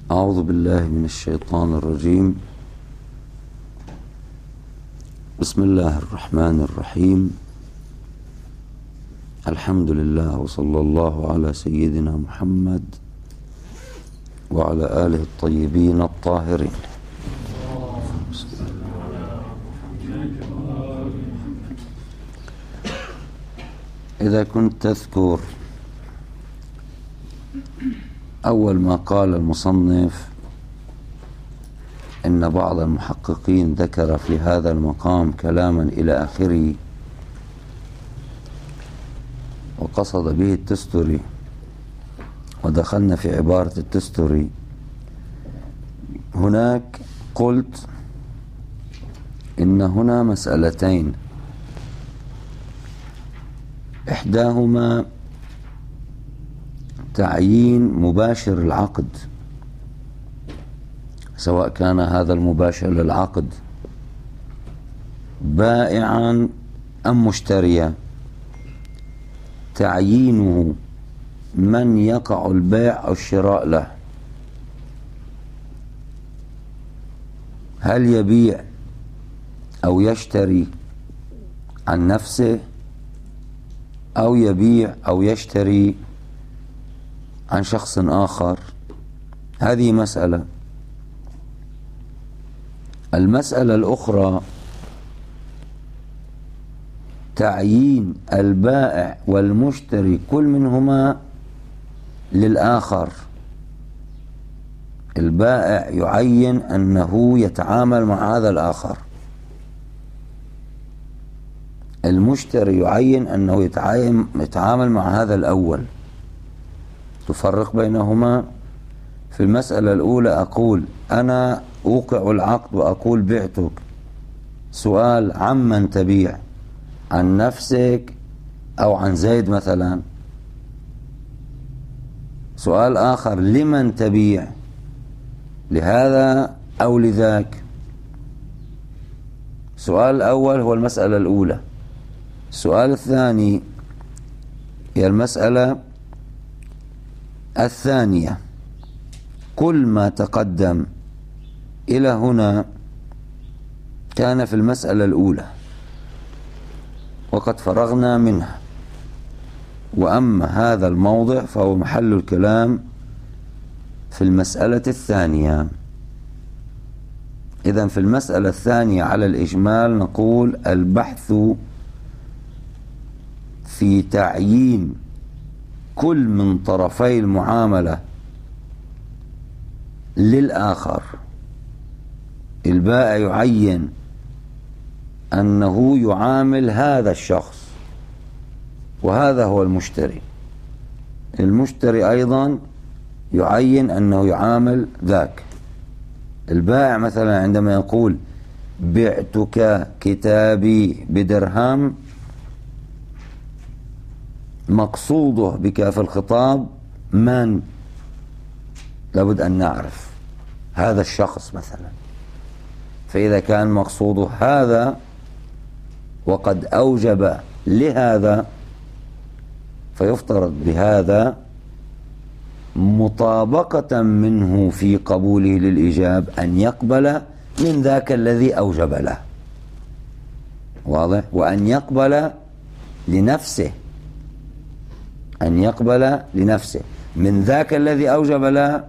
أعوذ بالله من الشيطان الرجيم. بسم الله الرحمن الرحيم. الحمد لله وصلى الله على سيدنا محمد وعلى آله الطيبين الطاهرين. إذا كنت تذكر أول ما قال المصنف إن بعض المحققين ذكر في هذا المقام كلاما إلى آخره وقصد به التستري، ودخلنا في عبارة التستري. هناك قلت إن هنا مسألتين، إحداهما تعيين مباشر العقد، سواء كان هذا المباشر للعقد بائعا أم مشتريا، تعيينه من يقع البيع أو الشراء له، هل يبيع أو يشتري عن نفسه أو يبيع أو يشتري عن شخص آخر. هذه مسألة. المسألة الأخرى تعيين البائع والمشتري كل منهما للآخر. البائع يعين أنه يتعامل مع هذا الآخر، المشتري يعين أنه يتعامل مع هذا الأول. تفرق بينهما. في المسألة الأولى أقول أنا أوقع العقد وأقول بعتك، سؤال عمن تبيع، عن نفسك أو عن زيد مثلا. سؤال آخر لمن تبيع، لهذا أو لذاك. السؤال الأول هو المسألة الأولى. السؤال الثاني هي المسألة الثانية. كل ما تقدم إلى هنا كان في المسألة الأولى وقد فرغنا منها، وأما هذا الموضع فهو محل الكلام في المسألة الثانية. إذن في المسألة الثانية على الإجمال نقول البحث في تعيين كل من طرفي المعاملة للآخر. البائع يعين أنه يعامل هذا الشخص، وهذا هو المشتري. المشتري أيضا يعين أنه يعامل ذاك. البائع مثلا عندما يقول بعتك كتابي بدرهم، مقصوده بك في الخطاب من؟ لابد أن نعرف هذا الشخص مثلا. فإذا كان مقصوده هذا وقد أوجب لهذا، فيفترض بهذا مطابقة منه في قبوله للإيجاب أن يقبل من ذاك الذي أوجب له. واضح؟ وأن يقبل لنفسه، أن يقبل لنفسه من ذاك الذي أوجب له،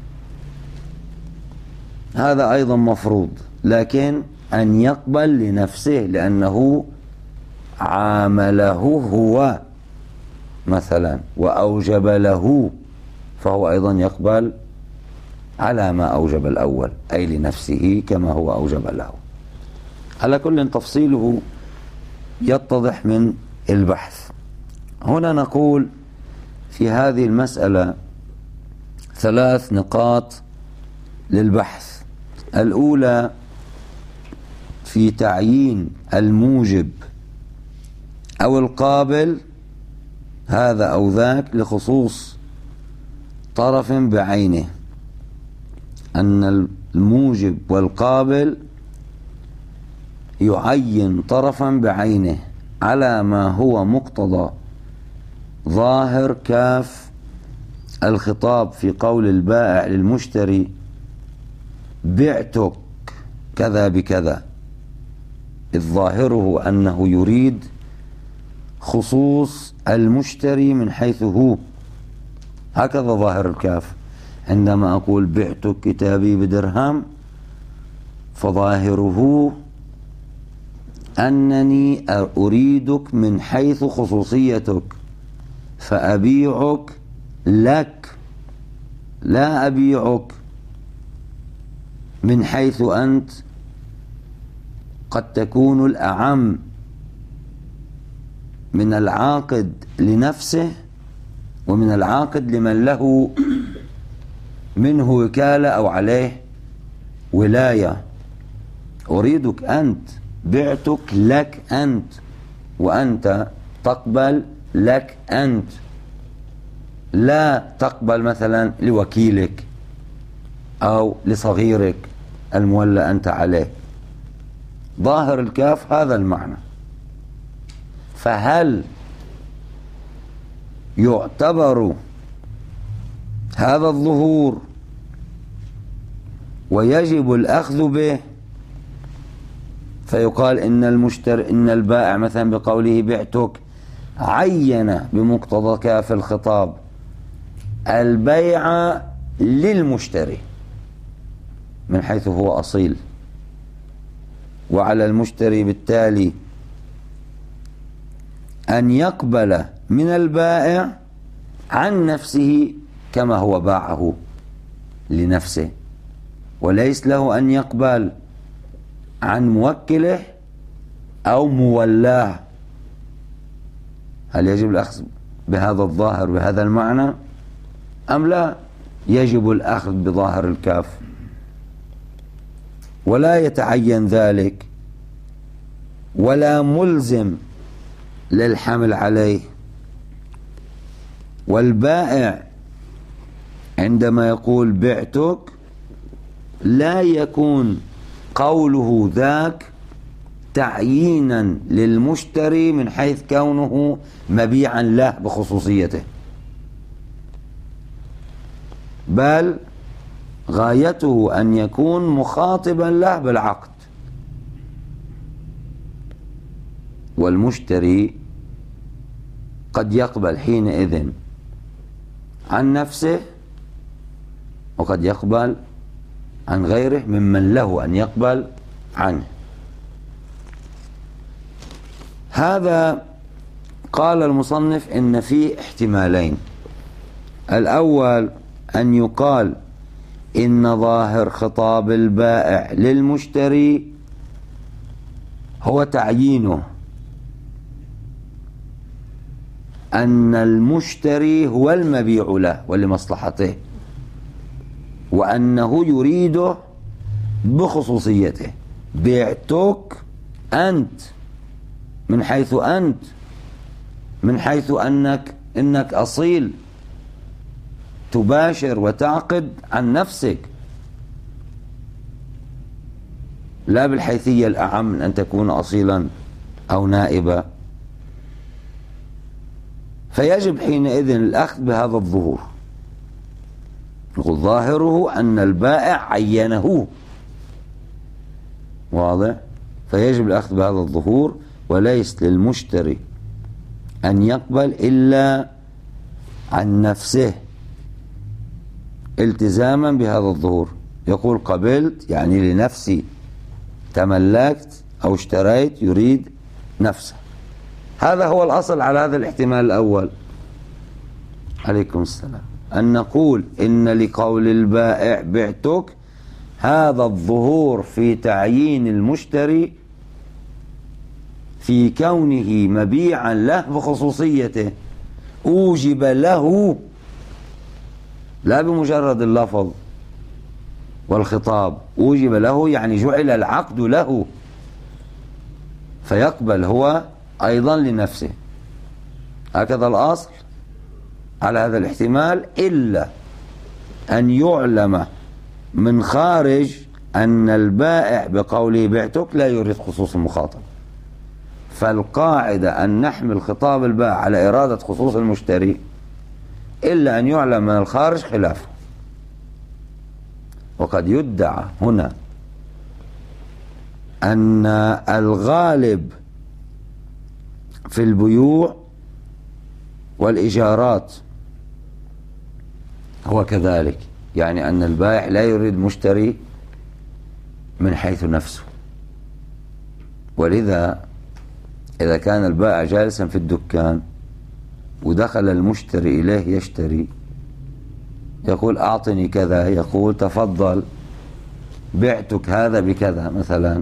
هذا أيضا مفروض. لكن أن يقبل لنفسه لأنه عامله هو مثلا وأوجب له، فهو أيضا يقبل على ما أوجب الأول، أي لنفسه كما هو أوجب له. على كل تفصيله يتضح من البحث. هنا نقول في هذه المسألة 3 نقاط للبحث. الأولى في تعيين الموجب أو القابل هذا أو ذاك لخصوص طرف بعينه، أن الموجب والقابل يعين طرفا بعينه على ما هو مقتضى ظاهر كاف الخطاب في قول البائع للمشتري بعتك كذا بكذا، إذ ظاهره أنه يريد خصوص المشتري من حيث هو. هكذا ظاهر الكاف. عندما أقول بعتك كتابي بدرهم فظاهره أنني أريدك من حيث خصوصيتك، فأبيعك لك، لا أبيعك من حيث أنت قد تكون الأعم من العاقد لنفسه ومن العاقد لمن له منه وكالة أو عليه ولاية. أريدك أنت، بعتك لك أنت، وأنت تقبل لك أنت، لا تقبل مثلا لوكيلك أو لصغيرك المولى أنت عليه. ظاهر الكاف هذا المعنى. فهل يعتبر هذا الظهور ويجب الأخذ به، فيقال إن البائع مثلا بقوله بعتك عين بمقتضى كاف الخطاب البيع للمشتري من حيث هو أصيل، وعلى المشتري بالتالي أن يقبل من البائع عن نفسه كما هو باعه لنفسه، وليس له أن يقبل عن موكله أو مولاه. هل يجب الأخذ بهذا الظاهر بهذا المعنى أم لا؟ يجب الأخذ بظاهر الكاف، ولا يتعين ذلك ولا ملزم للحمل عليه. والبائع عندما يقول بعتك لا يكون قوله ذاك تعيينا للمشتري من حيث كونه مبيعا له بخصوصيته، بل غايته أن يكون مخاطبا له بالعقد. والمشتري قد يقبل حينئذ عن نفسه وقد يقبل عن غيره ممن له أن يقبل عنه. هذا قال المصنف إن فيه احتمالين. الأول أن يقال إن ظاهر خطاب البائع للمشتري هو تعيينه أن المشتري هو المبيع له ولمصلحته، وأنه يريده بخصوصيته. بعتك أنت من حيث أنت، من حيث إنك أصيل تباشر وتعقد عن نفسك، لا بالحيثية الأعم من أن تكون أصيلا أو نائبا. فيجب حينئذ الأخذ بهذا الظهور. نقول ظاهره أن البائع عينه، واضح؟ فيجب الأخذ بهذا الظهور، وليس للمشتري أن يقبل إلا عن نفسه التزاما بهذا الظهور. يقول قبلت يعني لنفسي، تملكت أو اشتريت يريد نفسه. هذا هو الأصل على هذا الاحتمال الأول. عليكم السلام. أن نقول إن لقول البائع بعتك هذا الظهور في تعيين المشتري في كونه مبيعا له بخصوصيته، أوجب له لا بمجرد اللفظ والخطاب، أوجب له يعني جعل العقد له، فيقبل هو أيضا لنفسه. هكذا الأصل على هذا الاحتمال، إلا أن يعلم من خارج أن البائع بقوله بعتك لا يريد خصوص المخاطب. فالقاعدة أن نحمل خطاب البائع على إرادة خصوص المشتري، إلا أن يعلم من الخارج خلافه. وقد يدعى هنا أن الغالب في البيوع والإيجارات هو كذلك، يعني أن البائع لا يريد مشتري من حيث نفسه، ولذا إذا كان البائع جالسا في الدكان ودخل المشتري إليه يشتري، يقول أعطني كذا، يقول تفضل بعتك هذا بكذا مثلا،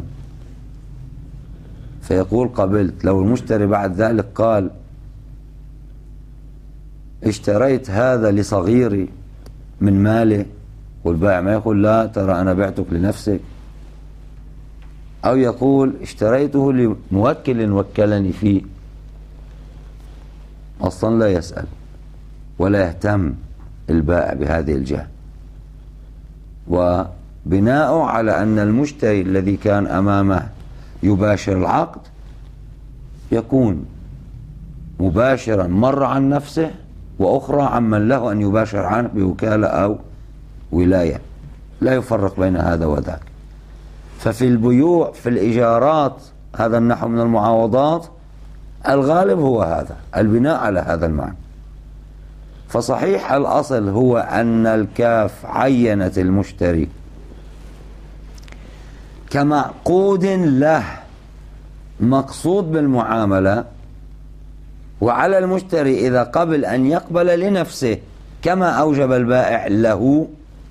فيقول قبلت. لو المشتري بعد ذلك قال اشتريت هذا لصغيري من ماله، والبائع ما يقول لا ترى أنا بعتك لنفسك، أو يقول اشتريته لموكل وكلني فيه، أصلا لا يسأل ولا يهتم البائع بهذه الجهة. وبناء على أن المشتري الذي كان أمامه يباشر العقد يكون مباشرا مرة عن نفسه، وأخرى عمن له أن يباشر عنه بوكالة أو ولاية، لا يفرق بين هذا وذاك. ففي البيوع في الإيجارات هذا النحو من المعاوضات الغالب هو هذا البناء على هذا المعنى. فصحيح الأصل هو أن الكاف عينت المشتري كمعقود له مقصود بالمعاملة، وعلى المشتري إذا قبل أن يقبل لنفسه كما أوجب البائع له.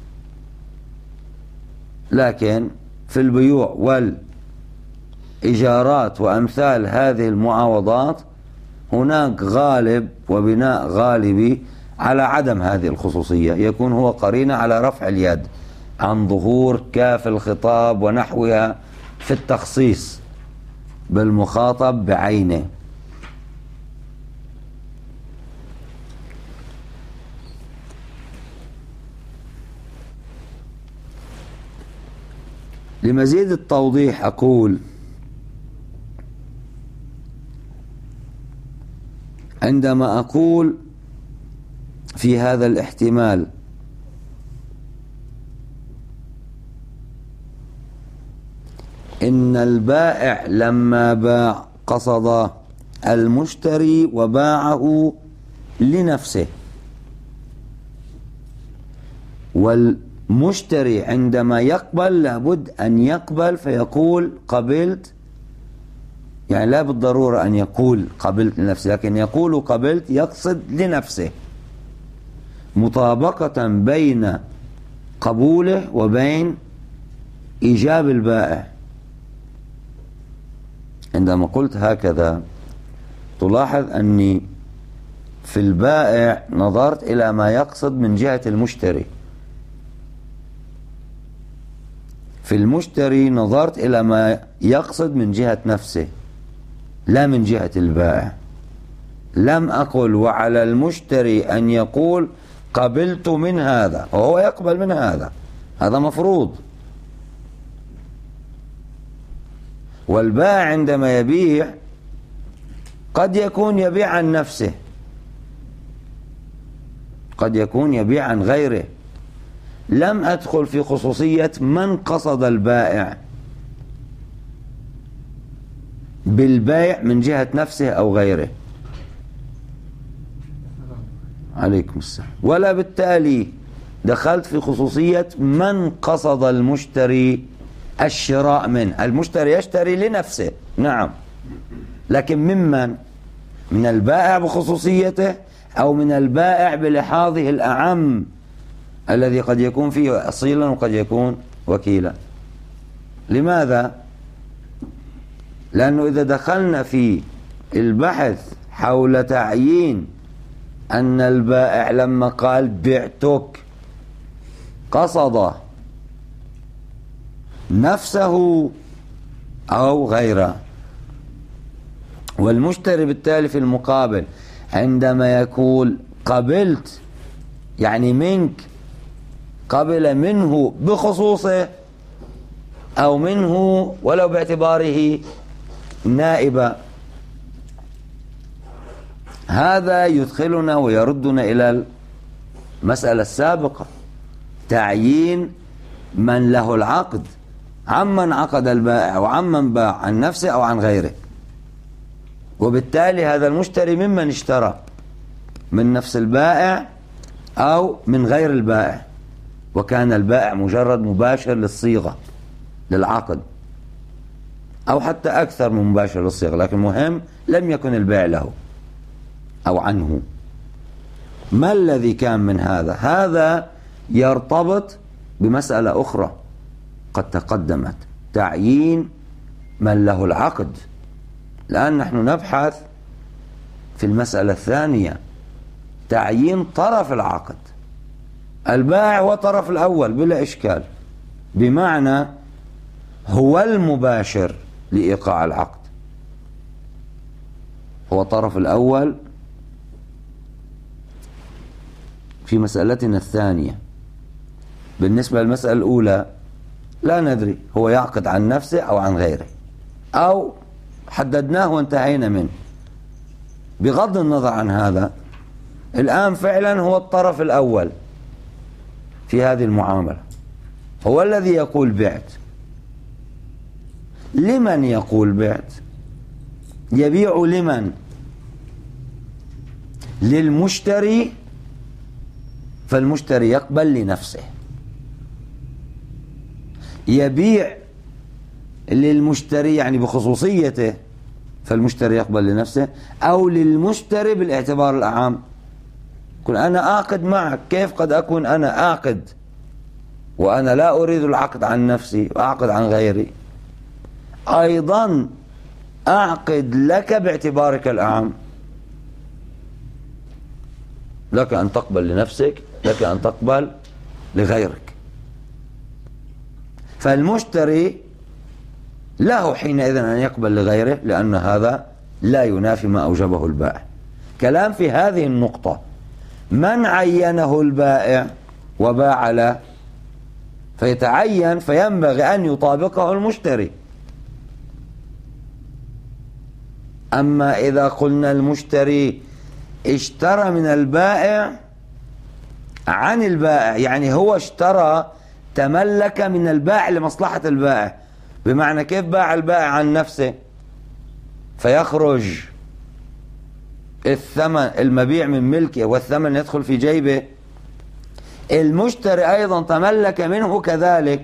لكن في البيوع والإيجارات وأمثال هذه المعاوضات هناك غالب وبناء غالبي على عدم هذه الخصوصية، يكون هو قرينة على رفع اليد عن ظهور كاف الخطاب ونحوها في التخصيص بالمخاطب بعينه. لمزيد التوضيح أقول عندما أقول في هذا الاحتمال إن البائع لما باع قصد المشتري وباعه لنفسه، والمشتري عندما يقبل لابد أن يقبل فيقول قبلت، يعني لا بالضرورة أن يقول قبلت لنفسه، لكن يقول قبلت يقصد لنفسه، مطابقة بين قبوله وبين إيجاب البائع. عندما قلت هكذا تلاحظ أني في البائع نظرت إلى ما يقصد من جهة المشتري، في المشتري نظرت إلى ما يقصد من جهة نفسه لا من جهة البائع. لم أقل وعلى المشتري أن يقول قبلت من هذا وهو يقبل من هذا، هذا مفروض. والبائع عندما يبيع قد يكون يبيع عن نفسه، قد يكون يبيع عن غيره. لم أدخل في خصوصية من قصد البائع بالبيع من جهة نفسه أو غيره، عليكم السلام، ولا بالتالي دخلت في خصوصية من قصد المشتري الشراء منه. المشتري يشتري لنفسه نعم، لكن ممن؟ من البائع بخصوصيته أو من البائع بلحاظه الأعم الذي قد يكون فيه أصيلا وقد يكون وكيلا. لماذا؟ لأنه إذا دخلنا في البحث حول تعيين أن البائع لما قال بعتك قصد نفسه أو غيره، والمشتري بالتالي في المقابل عندما يقول قبلت يعني منك، قبل منه بخصوصه أو منه ولو باعتباره نائبا. هذا يدخلنا ويردنا إلى المسألة السابقة تعيين من له العقد عمن عقد البائع وعمن باع، عن نفسه أو عن غيره. وبالتالي هذا المشتري ممن اشترى، من نفس البائع أو من غير البائع، وكان البائع مجرد مباشر للصيغة للعقد، أو حتى أكثر من مباشر للصيغة، لكن مهم لم يكن البيع له أو عنه. ما الذي كان من هذا؟ هذا يرتبط بمسألة أخرى قد تقدمت، تعيين من له العقد. الآن نحن نبحث في المسألة الثانية، تعيين طرف العقد. البائع هو الطرف الأول بلا إشكال، بمعنى هو المباشر لإيقاع العقد، هو الطرف الأول في مسألتنا الثانية. بالنسبة للمسألة الأولى لا ندري هو يعقد عن نفسه أو عن غيره، أو حددناه وانتهينا منه. بغض النظر عن هذا، الآن فعلا هو الطرف الأول في هذه المعاملة، هو الذي يقول بعت. لمن يقول بعت؟ يبيع لمن؟ للمشتري، فالمشتري يقبل لنفسه. يبيع للمشتري يعني بخصوصيته، فالمشتري يقبل لنفسه، أو للمشتري بالاعتبار الأعم. كن أنا أعقد معك، كيف قد أكون أنا أعقد وأنا لا أريد العقد عن نفسي وأعقد عن غيري؟ أيضا أعقد لك باعتبارك الأعم، لك أن تقبل لنفسك، لك أن تقبل لغيرك. فالمشتري له حينئذ أن يقبل لغيره، لأن هذا لا ينافي ما أوجبه البائع. كلام في هذه النقطة، من عينه البائع وباع له فيتعين، فينبغي أن يطابقه المشتري. أما إذا قلنا المشتري اشترى من البائع عن البائع، يعني هو اشترى، تملك من البائع لمصلحة البائع، بمعنى كيف باع البائع عن نفسه فيخرج الثمن المبيع من ملكه والثمن يدخل في جيبه، المشتري أيضا تملك منه كذلك،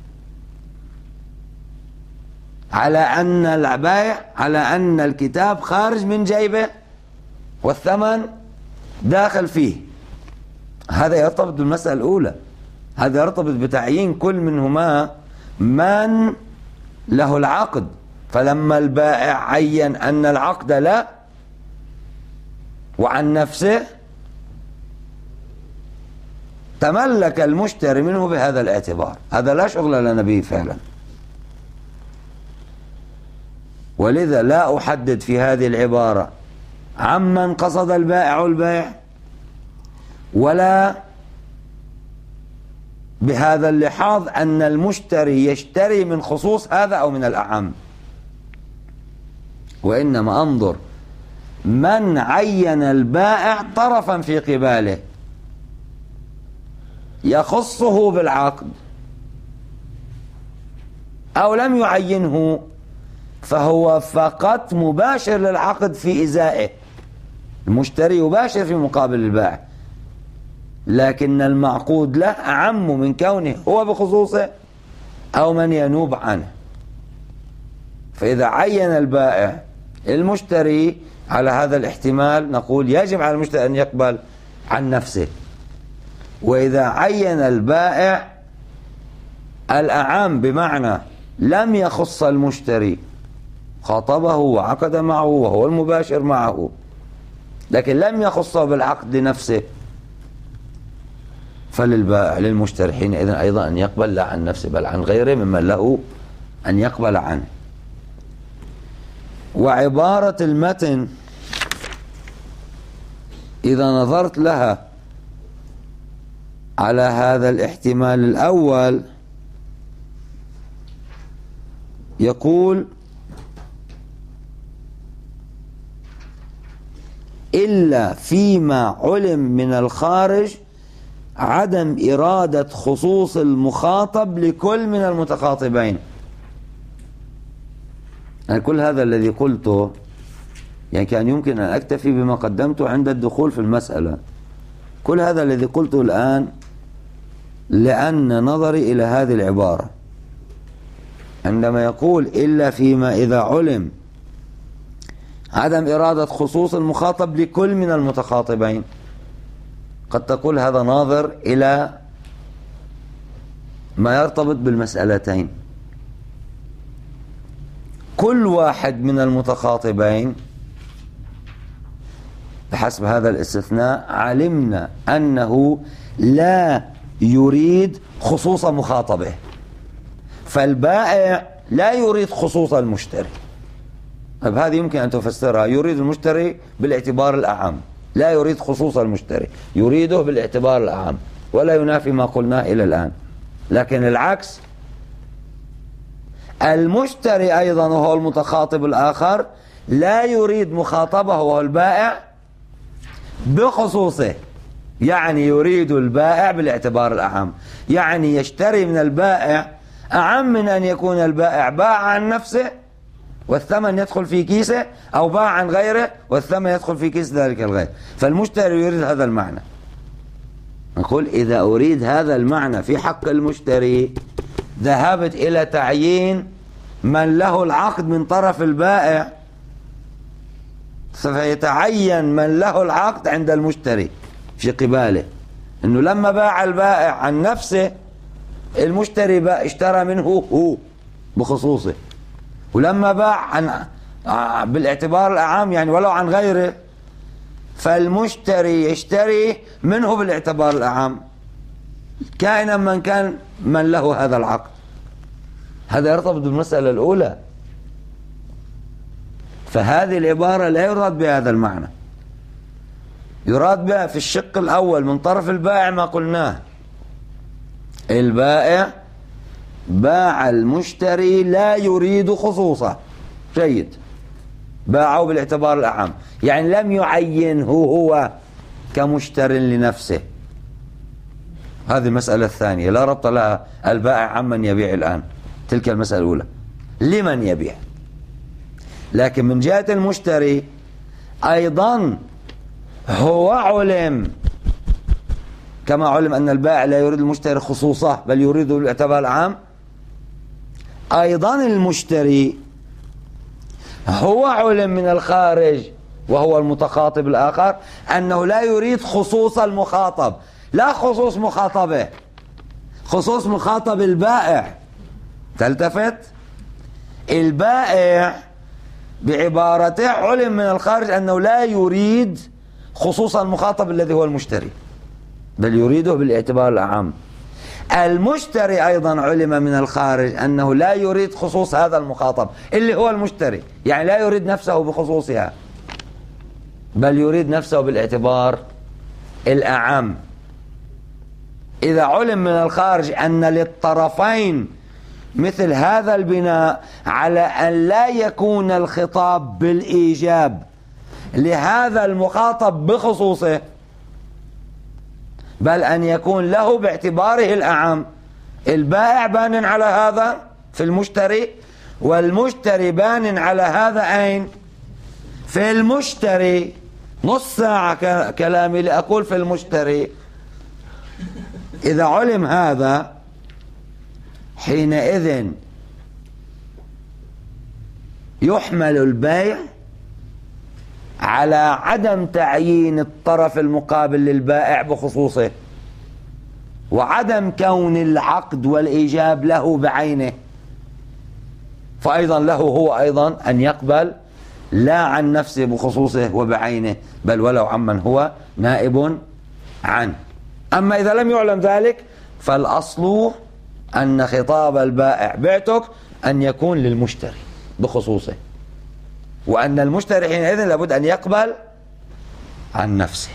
على أن البائع، على أن الكتاب خارج من جيبه والثمن داخل فيه. هذا يرتبط بالمسألة الأولى، هذا يرتبط بتعيين كل منهما من له العقد. فلما البائع عين أن العقد لا وعن نفسه، تملك المشتري منه بهذا الاعتبار. هذا لا شغل لنا به فعلا، ولذا لا أحدد في هذه العبارة عمن قصد البائع البيع، ولا بهذا اللحاظ أن المشتري يشتري من خصوص هذا أو من الأعم، وإنما أنظر من عين البائع طرفا في قباله يخصه بالعقد، أو لم يعينه فهو فقط مباشر للعقد في إزائه. المشتري يباشر في مقابل البائع، لكن المعقود له أعم من كونه هو بخصوصه أو من ينوب عنه. فإذا عين البائع المشتري على هذا الاحتمال، نقول يجب على المشتري أن يقبل عن نفسه. وإذا عين البائع الأعم بمعنى لم يخص المشتري، خاطبه وعقد معه وهو المباشر معه، لكن لم يخصه بالعقد نفسه، فللبائع للمشتري حينئذ أيضا أن يقبل لا عن نفسه بل عن غيره ممن له أن يقبل عنه. وعبارة المتن إذا نظرت لها على هذا الاحتمال الأول، يقول إلا فيما علم من الخارج عدم إرادة خصوص المخاطب لكل من المتخاطبين. يعني كل هذا الذي قلته يعني كان يمكن أن أكتفي بما قدمته عند الدخول في المسألة. كل هذا الذي قلته الآن لأن نظري إلى هذه العبارة عندما يقول إلا فيما إذا علم عدم إرادة خصوص المخاطب لكل من المتخاطبين. قد تقول هذا ناظر إلى ما يرتبط بالمسألتين. كل واحد من المتخاطبين بحسب هذا الاستثناء علمنا أنه لا يريد خصوص مخاطبه، فالبائع لا يريد خصوص المشتري. طيب هذه يمكن أن تفسرها يريد المشتري بالاعتبار الأعم، لا يريد خصوص المشتري، يريده بالاعتبار الأعم، ولا ينافي ما قلناه إلى الآن. لكن العكس، المشتري أيضا وهو المتخاطب الآخر لا يريد مخاطبه وهو البائع بخصوصه، يعني يريد البائع بالاعتبار الأعم، يعني يشتري من البائع أعم من أن يكون البائع باع عن نفسه والثمن يدخل في كيسه، أو باع عن غيره والثمن يدخل في كيس ذلك الغير. فالمشتري يريد هذا المعنى. نقول إذا أريد هذا المعنى في حق المشتري ذهبت إلى تعيين من له العقد من طرف البائع، سيتعين من له العقد عند المشتري في قباله، إنه لما باع البائع عن نفسه المشتري اشترى منه هو بخصوصه، ولما باع بالاعتبار الأعام يعني ولو عن غيره فالمشتري يشتري منه بالاعتبار الأعام كائنا من كان من له هذا العقد. هذا يرتبط بالمسألة الأولى. فهذه العبارة لا يراد بهذا المعنى، يراد بها في الشق الأول من طرف البائع ما قلناه، البائع باع المشتري لا يريد خصوصه، جيد، باعه بالاعتبار الأعم، يعني لم يعينه هو كمشتر لنفسه. هذه المسألة الثانية لا ربط لها البائع عمن يبيع الآن، تلك المسألة الأولى لمن يبيع. لكن من جهة المشتري أيضا هو علم كما علم أن البائع لا يريد المشتري خصوصه بل يريده بالاعتبار العام، أيضا المشتري هو علم من الخارج وهو المتخاطب الآخر أنه لا يريد خصوص المخاطب، لا خصوص مخاطبه، خصوص مخاطب البائع. تلتفت؟ البائع بعبارته علم من الخارج أنه لا يريد خصوص المخاطب الذي هو المشتري بل يريده بالاعتبار الأعم. المشتري أيضا علم من الخارج أنه لا يريد خصوص هذا المخاطب اللي هو المشتري، يعني لا يريد نفسه بخصوصها بل يريد نفسه بالاعتبار الأعم. إذا علم من الخارج أن للطرفين مثل هذا البناء على أن لا يكون الخطاب بالإيجاب لهذا المخاطب بخصوصه بل أن يكون له باعتباره الأعم، البائع بان على هذا في المشتري والمشتري بان على هذا أين؟ في المشتري. نص ساعة كلامي لأقول في المشتري. إذا علم هذا حينئذ يحمل البيع على عدم تعيين الطرف المقابل للبائع بخصوصه وعدم كون العقد والإيجاب له بعينه، فأيضا له هو أيضا أن يقبل لا عن نفسه بخصوصه وبعينه بل ولو عمن هو نائب عنه. أما إذا لم يعلم ذلك فالأصل أن خطاب البائع بعتك أن يكون للمشتري بخصوصه، وأن المشتري حينئذ لابد أن يقبل عن نفسه.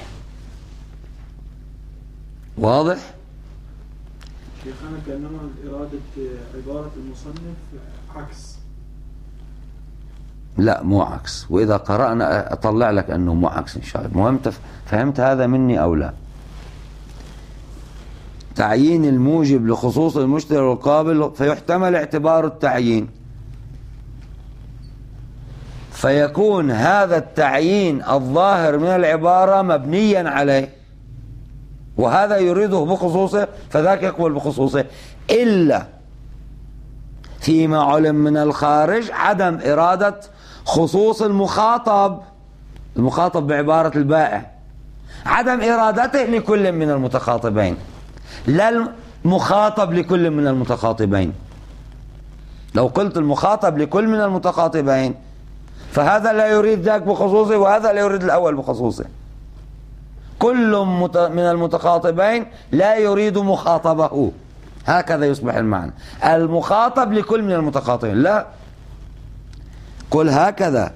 واضح؟ شيخنا كأنما إرادة عبارة المصنف عكس. لا مو عكس، وإذا قرأنا أطلع لك أنه مو عكس إن شاء الله. مهم فهمت هذا مني أو لا؟ تعيين الموجب لخصوص المشتري والقابل، فيحتمل اعتبار التعيين، فيكون هذا التعيين الظاهر من العبارة مبنيا عليه، وهذا يريده بخصوصه فذاك يقبل بخصوصه، إلا فيما علم من الخارج عدم إرادة خصوص المخاطب بعبارة البائع، عدم إرادته لكل من المتخاطبين، لا المخاطب لكل من المتخاطبين. لو قلت المخاطب لكل من المتخاطبين فهذا لا يريد ذاك بخصوصه وهذا لا يريد الأول بخصوصه. كل من المتخاطبين لا يريد مخاطبه، هكذا يصبح المعنى. المخاطب لكل من المتخاطبين، لا، قل هكذا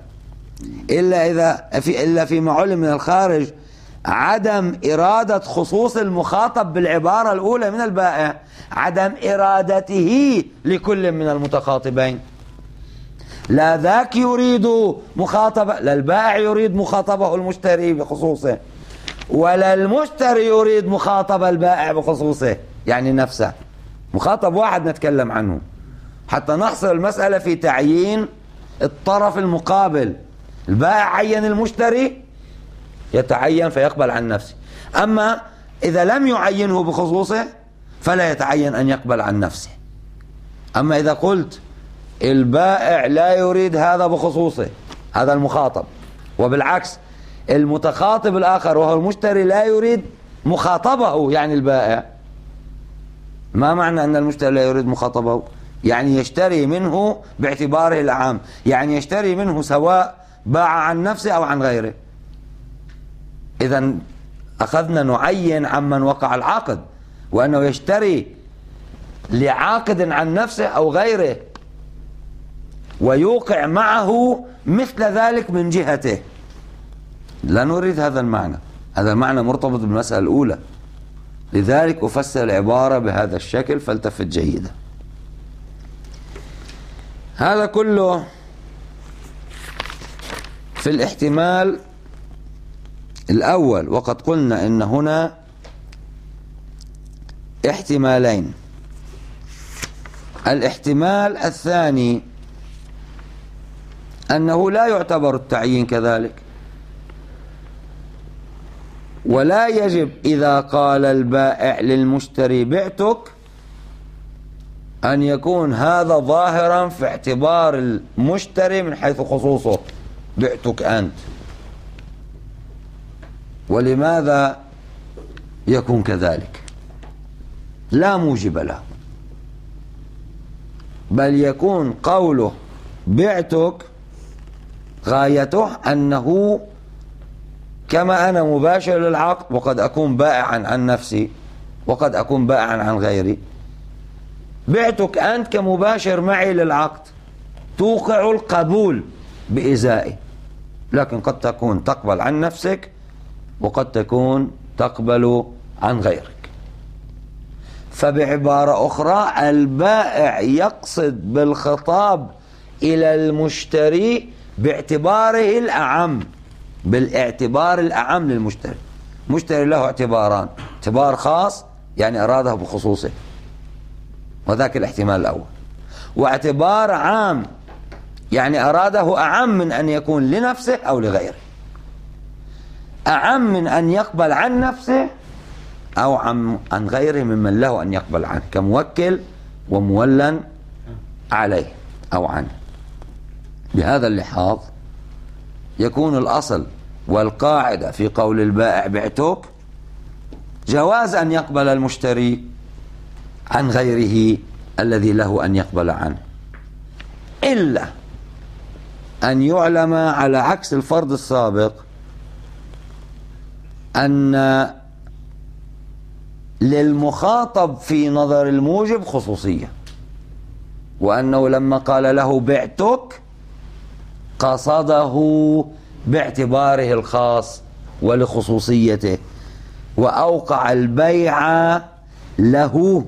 إلا فيما علم من الخارج عدم إرادة خصوص المخاطب بالعبارة الأولى من البائع، عدم إرادته لكل من المتخاطبين. لا ذاك يريد مخاطبة، لا البائع يريد مخاطبه المشتري بخصوصه، ولا المشتري يريد مخاطب البائع بخصوصه، يعني نفسه مخاطب واحد نتكلم عنه، حتى نحصر المسألة في تعيين الطرف المقابل. البائع عين المشتري يتعين فيقبل عن نفسه، أما إذا لم يعينه بخصوصه فلا يتعين أن يقبل عن نفسه. أما إذا قلت البائع لا يريد هذا بخصوصه، هذا المخاطب، وبالعكس المتخاطب الآخر وهو المشتري لا يريد مخاطبه، يعني البائع، ما معنى أن المشتري لا يريد مخاطبه؟ يعني يشتري منه باعتباره العام، يعني يشتري منه سواء باع عن نفسه أو عن غيره. إذن أخذنا نعين عمن وقع العقد، وأنه يشتري لعاقد عن نفسه أو غيره ويوقع معه مثل ذلك من جهته. لا نريد هذا المعنى، هذا المعنى مرتبط بالمسألة الأولى، لذلك أفسر العبارة بهذا الشكل، فالتفت جيدا. هذا كله في الاحتمال الأول، وقد قلنا إن هنا احتمالين. الاحتمال الثاني أنه لا يعتبر التعيين كذلك، ولا يجب إذا قال البائع للمشتري بعتك أن يكون هذا ظاهرا في اعتبار المشتري من حيث خصوصه، بعتك أنت. ولماذا يكون كذلك؟ لا موجب له، بل يكون قوله بعتك غايته أنه كما أنا مباشر للعقد، وقد أكون بائعا عن نفسي وقد أكون بائعا عن غيري، بعتك أنت كمباشر معي للعقد، توقع القبول بإزائي، لكن قد تكون تقبل عن نفسك وقد تكون تقبل عن غيرك. فبعبارة أخرى البائع يقصد بالخطاب إلى المشتري باعتباره الأعم، بالاعتبار الأعم للمشتري. المشتري له اعتباران، اعتبار خاص يعني أراده بخصوصه وذاك الاحتمال الأول، واعتبار عام يعني أراده أعم من أن يكون لنفسه أو لغيره، أعم من أن يقبل عن نفسه أو عن غيره ممن له أن يقبل عنه، كموكل ومولى عليه أو عنه. بهذا اللحاظ يكون الأصل والقاعدة في قول البائع بعتك جواز أن يقبل المشتري عن غيره الذي له أن يقبل عنه، إلا أن يعلم على عكس الفرض السابق أن للمخاطب في نظر الموجب خصوصية، وأنه لما قال له بعتك قصده باعتباره الخاص ولخصوصيته وأوقع البيع له.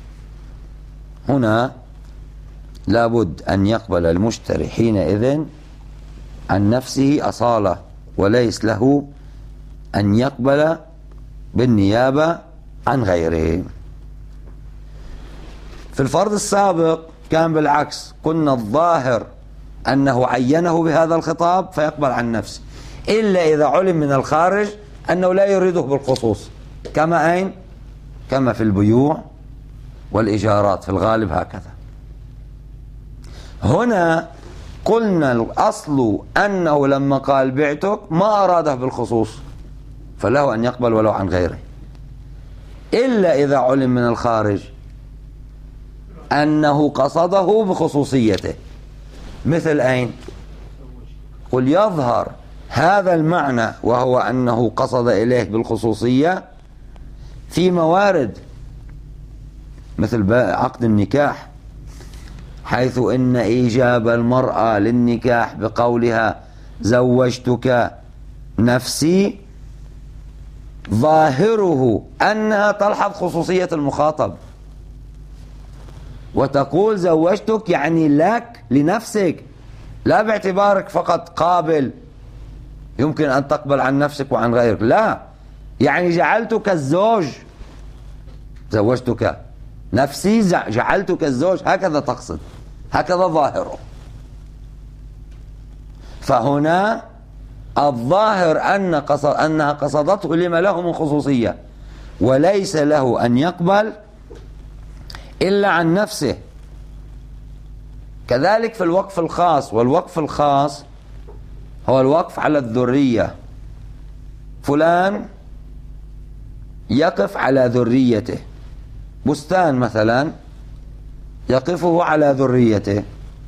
هنا لابد أن يقبل المشتري حينئذ عن نفسه أصالة، وليس له أن يقبل بالنيابة عن غيره. في الفرض السابق كان بالعكس، قلنا الظاهر أنه عينه بهذا الخطاب فيقبل عن نفسه، إلا إذا علم من الخارج أنه لا يريده بالخصوص، كما أين؟ كما في البيوع والإجارات، في الغالب هكذا. هنا قلنا الأصل أنه لما قال بعتك ما أراده بالخصوص، فله أن يقبل ولو عن غيره، إلا إذا علم من الخارج أنه قصده بخصوصيته. مثل أين؟ قل يظهر هذا المعنى وهو أنه قصد إليه بالخصوصية في موارد مثل عقد النكاح، حيث إن إيجاب المرأة للنكاح بقولها زوجتك نفسي ظاهره أنها تلحظ خصوصية المخاطب، وتقول زوجتك يعني لك لنفسك، لا باعتبارك فقط قابل يمكن أن تقبل عن نفسك وعن غيرك، لا، يعني جعلتك الزوج، زوجتك نفسي جعلتك الزوج، هكذا تقصد، هكذا ظاهره. فهنا الظاهر أنها قصدته لما له من خصوصية، وليس له أن يقبل إلا عن نفسه. كذلك في الوقف الخاص، والوقف الخاص هو الوقف على الذرية، فلان يقف على ذريته، بستان مثلا يقفه على ذريته.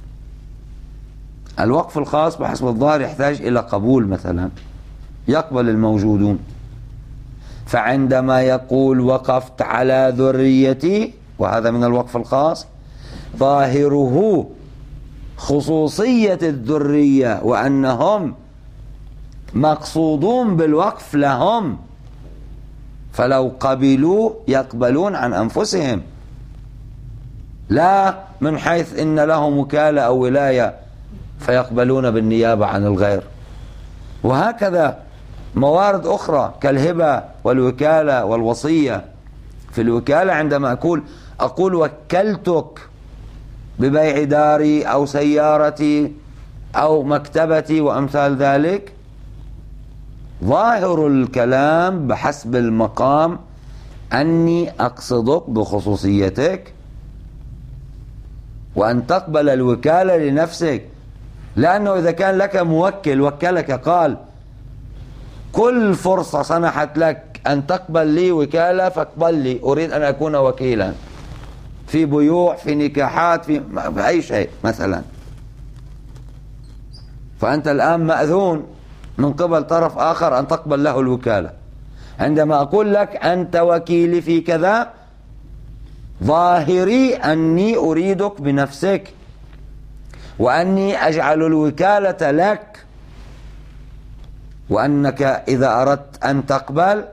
الوقف الخاص بحسب الظاهر يحتاج إلى قبول، مثلا يقبل الموجودون، فعندما يقول وقفت على ذريتي، وهذا من الوقف الخاص، ظاهره خصوصية الذرية وأنهم مقصودون بالوقف لهم، فلو قبلوا يقبلون عن أنفسهم، لا من حيث إن لهم وكالة أو ولاية فيقبلون بالنيابة عن الغير. وهكذا موارد أخرى كالهبة والوكالة والوصية. في الوكالة عندما أقول وكلتك ببيع داري أو سيارتي أو مكتبتي وأمثال ذلك، ظاهر الكلام بحسب المقام أني أقصدك بخصوصيتك وأن تقبل الوكالة لنفسك، لأنه إذا كان لك موكل وكلك قال كل فرصة سنحت لك أن تقبل لي وكالة فاقبل لي، أريد أن أكون وكيلا في بيوع، في نكاحات، في أي شيء مثلا، فأنت الآن مأذون من قبل طرف آخر أن تقبل له الوكالة. عندما أقول لك أنت وكيلي في كذا، ظاهري أني أريدك بنفسك وأني أجعل الوكالة لك، وأنك إذا أردت أن تقبل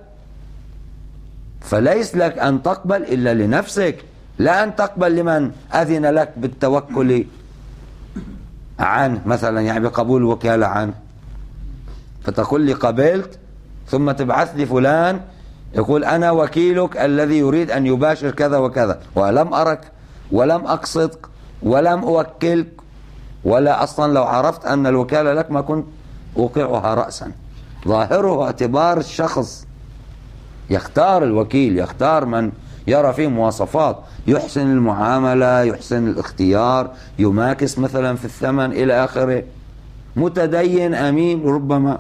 فليس لك أن تقبل إلا لنفسك، لا أن تقبل لمن أذن لك بالتوكل عنه مثلا، يعني بقبول وكالة عنه، فتقول لي قبلت ثم تبعث لي فلان يقول أنا وكيلك الذي يريد أن يباشر كذا وكذا، ولم أرك ولم أقصدك ولم أوكلك، ولا أصلا لو عرفت أن الوكالة لك ما كنت أوقعها رأسا. ظاهره اعتبار الشخص، يختار الوكيل، يختار من يرى فيه مواصفات، يحسن المعاملة، يحسن الاختيار، يماكس مثلا في الثمن إلى آخره، متدين أمين ربما،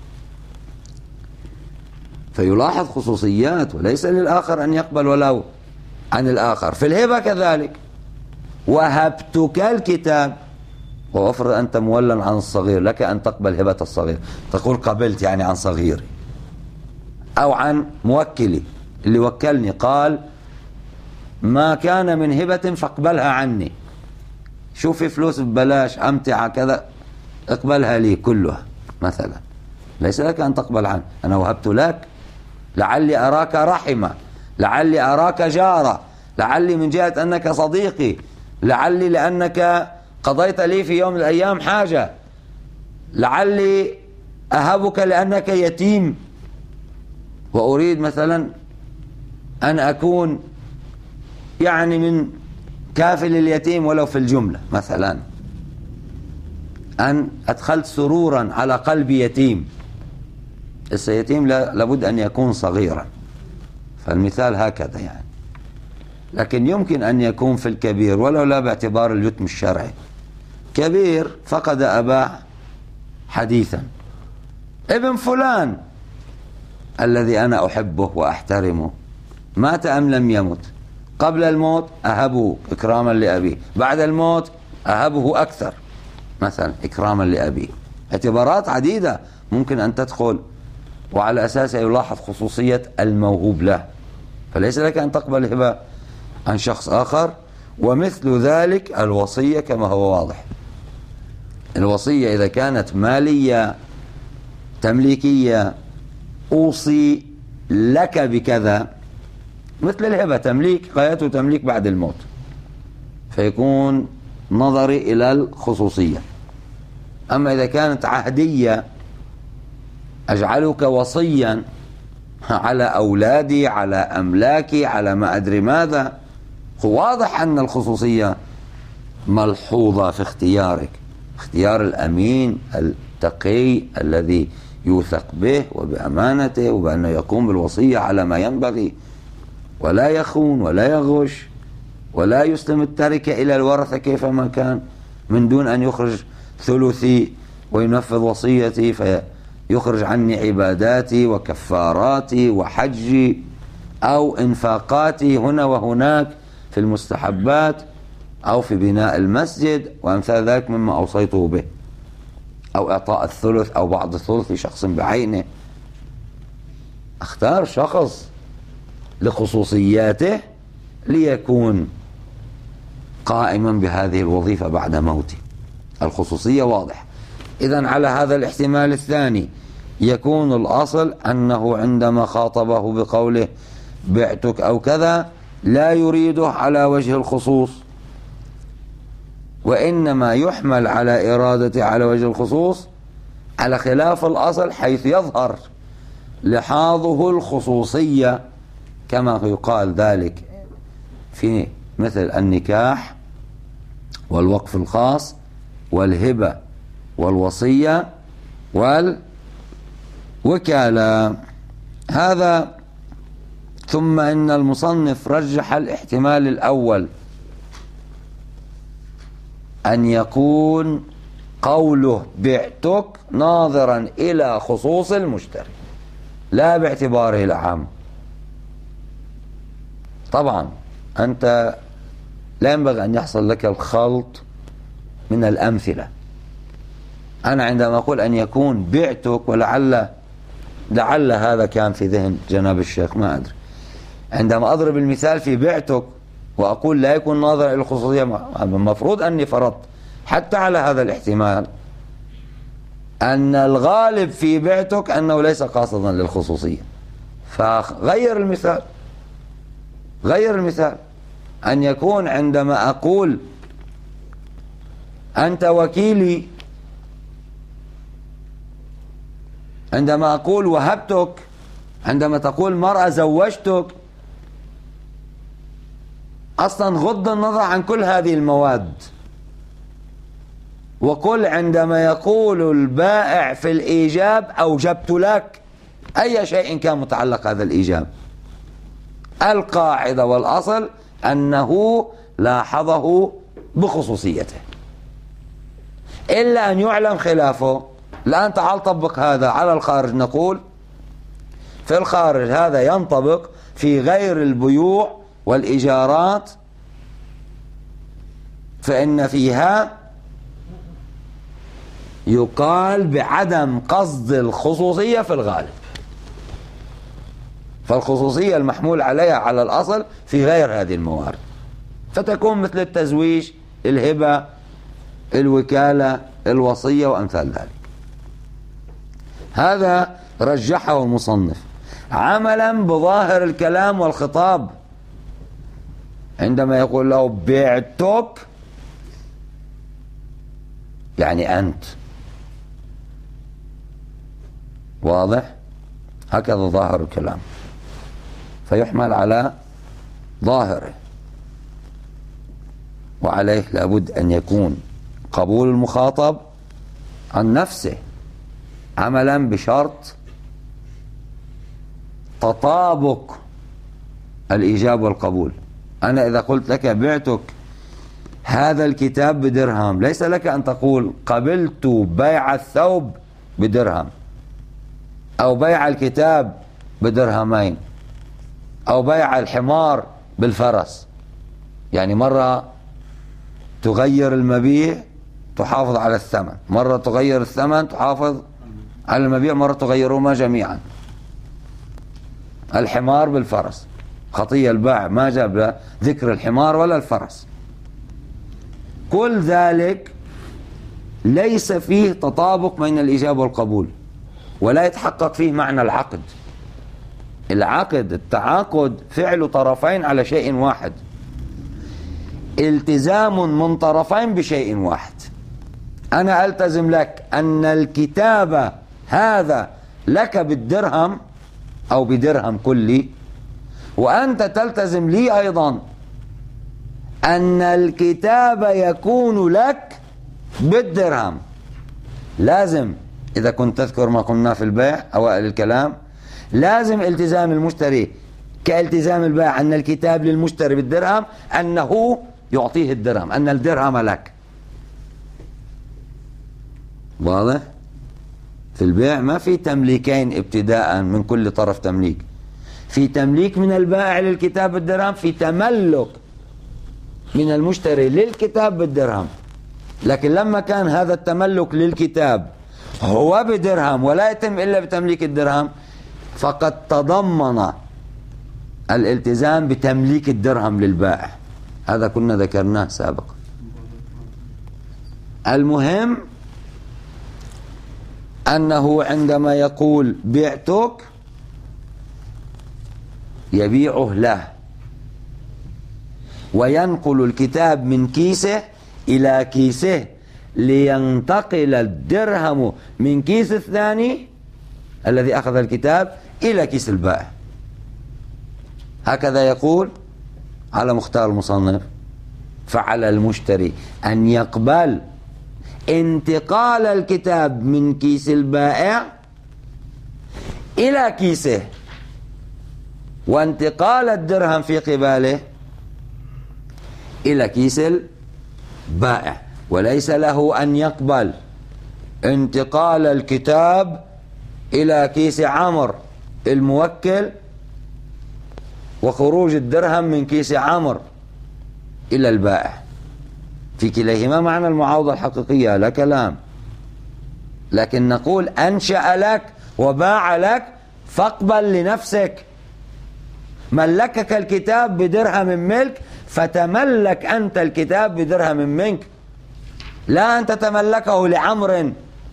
فيلاحظ خصوصيات، وليس للآخر أن يقبل ولو عن الآخر. في الهبة كذلك، وهبتك الكتاب، وافرض أنت مولى عن الصغير، لك أن تقبل هبة الصغير، تقول قبلت يعني عن صغيري، أو عن موكلي اللي وكلني قال ما كان من هبة فاقبلها عني، شوفي فلوس ببلاش، أمتعة كذا، اقبلها لي كلها مثلا، ليس لك أن تقبل عنه، أنا وهبت لك لعلي أراك رحمة، لعلي أراك جارة، لعلي من جهة أنك صديقي، لعلي لأنك قضيت لي في يوم من الأيام حاجة، لعلي أهبك لأنك يتيم وأريد مثلا أن أكون يعني من كافل اليتيم ولو في الجملة، مثلا أن أدخلت سرورا على قلب يتيم، اليتيم لابد أن يكون صغيرا، فالمثال هكذا يعني. لكن يمكن أن يكون في الكبير ولو لا باعتبار اليتم الشرعي. كبير فقد أباه حديثا، ابن فلان الذي أنا أحبه وأحترمه مات أم لم يمت؟ قبل الموت أهبه إكراما لأبيه، بعد الموت أهبه أكثر مثلا إكراما لأبيه. اعتبارات عديدة ممكن أن تدخل، وعلى أساسها يلاحظ خصوصية الموهوب له، فليس لك أن تقبل هبة عن شخص آخر. ومثل ذلك الوصية كما هو واضح. الوصية إذا كانت مالية تمليكية، أوصي لك بكذا، مثل الهبة تمليك، غايته تمليك بعد الموت، فيكون نظري إلى الخصوصية. أما إذا كانت عهدية، أجعلك وصيا على أولادي، على أملاكي، على ما أدري ماذا، واضح أن الخصوصية ملحوظة في اختيارك، اختيار الأمين التقي الذي يوثق به وبأمانته، وبأنه يقوم بالوصية على ما ينبغي، ولا يخون ولا يغش، ولا يسلم التركة إلى الورثة كيفما كان، من دون أن يخرج ثلثي وينفذ وصيتي فيخرج عني عباداتي وكفاراتي وحجي أو إنفاقاتي هنا وهناك في المستحبات أو في بناء المسجد وأمثال ذلك مما أوصيته به، أو إعطاء الثلث أو بعض الثلث لشخص بعينه. اختار شخص لخصوصياته ليكون قائما بهذه الوظيفة بعد موته. الخصوصية واضح. إذن على هذا الاحتمال الثاني يكون الأصل أنه عندما خاطبه بقوله بعتك أو كذا لا يريده على وجه الخصوص، وإنما يحمل على إرادته على وجه الخصوص، على خلاف الأصل حيث يظهر لحاظه الخصوصية، كما يقال ذلك في مثل النكاح والوقف الخاص والهبة والوصية والوكالة. هذا. ثم إن المصنف رجح الاحتمال الأول، أن يكون قوله بعتك ناظرا إلى خصوص المشتري لا باعتباره العام. طبعا أنت لا ينبغي أن يحصل لك الخلط من الأمثلة. أنا عندما أقول أن يكون بعتك، لعل هذا كان في ذهن جناب الشيخ، ما أدري، عندما أضرب المثال في بعتك وأقول لا يكون ناظر إلى الخصوصية، المفروض أني فرضت حتى على هذا الاحتمال أن الغالب في بعتك أنه ليس قاصدا للخصوصية، فغير المثال. غير المثال أن يكون عندما أقول أنت وكيلي، عندما أقول وهبتك، عندما تقول مرأة زوجتك، أصلا غض النظر عن كل هذه المواد، وقل عندما يقول البائع في الإيجاب أوجبت لك أي شيء كان متعلق هذا الإيجاب. القاعدة والأصل أنه لاحظه بخصوصيته، إلا أن يعلم خلافه. الآن تعال طبق هذا على الخارج، نقول في الخارج هذا ينطبق في غير البيوع والإيجارات، فإن فيها يقال بعدم قصد الخصوصية في الغالب، فالخصوصية المحمول عليها على الأصل في غير هذه الموارد، فتكون مثل التزويج، الهبة، الوكالة، الوصية وأمثال ذلك. هذا رجحه المصنف عملا بظاهر الكلام والخطاب، عندما يقول له بعتك يعني أنت. واضح؟ هكذا ظاهر الكلام، فيحمل على ظاهره. وعليه لابد أن يكون قبول المخاطب عن نفسه عملا بشرط تطابق الإيجاب والقبول. أنا إذا قلت لك بعتك هذا الكتاب بدرهم، ليس لك أن تقول قبلت بيع الثوب بدرهم، أو بيع الكتاب بدرهمين، أو بيع الحمار بالفرس. يعني مرة تغير المبيع تحافظ على الثمن، مرة تغير الثمن تحافظ على المبيع، مرة تغيرهما جميعا. الحمار بالفرس، خطية الباع ما جاب ذكر الحمار ولا الفرس. كل ذلك ليس فيه تطابق بين الإيجاب والقبول، ولا يتحقق فيه معنى العقد. العقد التعاقد فعل طرفين على شيء واحد، التزام من طرفين بشيء واحد. أنا ألتزم لك أن الكتاب هذا لك بالدرهم أو بدرهم كلي، وأنت تلتزم لي أيضا أن الكتاب يكون لك بالدرهم. لازم إذا كنت تذكر ما قلنا في البيع أوائل الكلام، لازم التزام المشتري كالتزام البائع أن الكتاب للمشتري بالدرهم، أنه يعطيه الدرهم، أن الدرهم لك. واضح؟ في البيع ما في تمليكين ابتداء من كل طرف تمليك، في تمليك من البائع للكتاب بالدرهم، في تملك من المشتري للكتاب بالدرهم. لكن لما كان هذا التملك للكتاب هو بدرهم ولا يتم إلا بتمليك الدرهم، فقد تضمن الالتزام بتمليك الدرهم للبائع. هذا كنا ذكرناه سابقا. المهم أنه عندما يقول بعتك يبيعه له، وينقل الكتاب من كيسه إلى كيسه لينتقل الدرهم من كيس الثاني الذي أخذ الكتاب إلى كيس البائع. هكذا يقول على مختار المصنف. فعلى المشتري أن يقبل انتقال الكتاب من كيس البائع إلى كيسه، وانتقال الدرهم في قباله إلى كيس البائع. وليس له أن يقبل انتقال الكتاب إلى كيس عمر الموكل وخروج الدرهم من كيس عمر إلى البائع. في كليهما معنى المعاوضة الحقيقية لا كلام، لكن نقول أنشأ لك وباع لك فاقبل لنفسك. ملكك الكتاب بدرهم ملك، فتملك أنت الكتاب بدرهم منك، لا أن تتملكه لعمر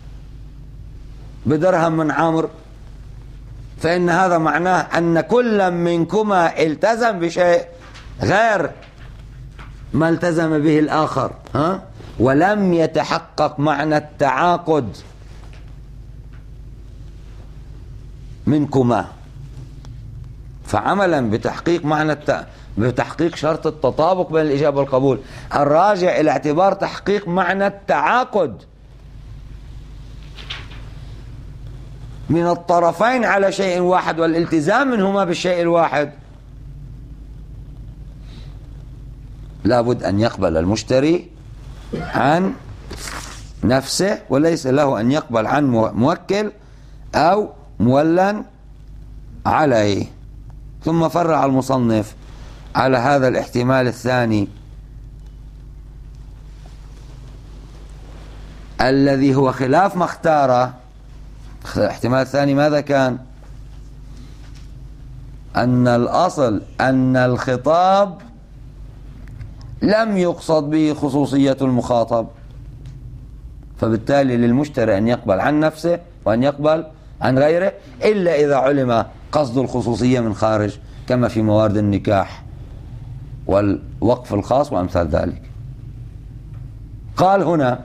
بدرهم من عمر، فإن هذا معناه أن كل منكما التزم بشيء غير ما التزم به الآخر، ولم يتحقق معنى التعاقد منكما. فعملا بتحقيق بتحقيق شرط التطابق بين الإجابة والقبول، الراجع إلى اعتبار تحقيق معنى التعاقد من الطرفين على شيء واحد والالتزام منهما بالشيء الواحد. لابد أن يقبل المشتري عن نفسه، وليس له أن يقبل عن موكل أو مولا عليه. ثم فرع المصنف على هذا الاحتمال الثاني الذي هو خلاف ما اختاره. الاحتمال الثاني ماذا كان؟ أن الأصل أن الخطاب لم يقصد به خصوصية المخاطب، فبالتالي للمشتري أن يقبل عن نفسه وأن يقبل عن غيره، إلا إذا علم قصد الخصوصية من خارج، كما في موارد النكاح والوقف الخاص وأمثال ذلك. قال هنا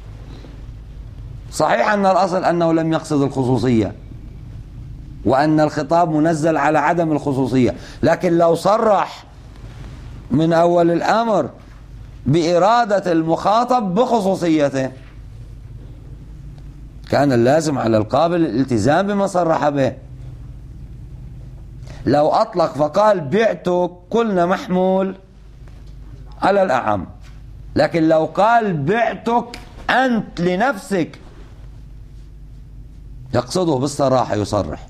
صحيح أن الأصل أنه لم يقصد الخصوصية وأن الخطاب منزل على عدم الخصوصية، لكن لو صرح من أول الأمر بإرادة المخاطب بخصوصيته، كان اللازم على القابل الالتزام بما صرح به. لو أطلق فقال بعتك قلنا محمول على الأعم، لكن لو قال بعتك أنت لنفسك يقصده بالصراحة، يصرح،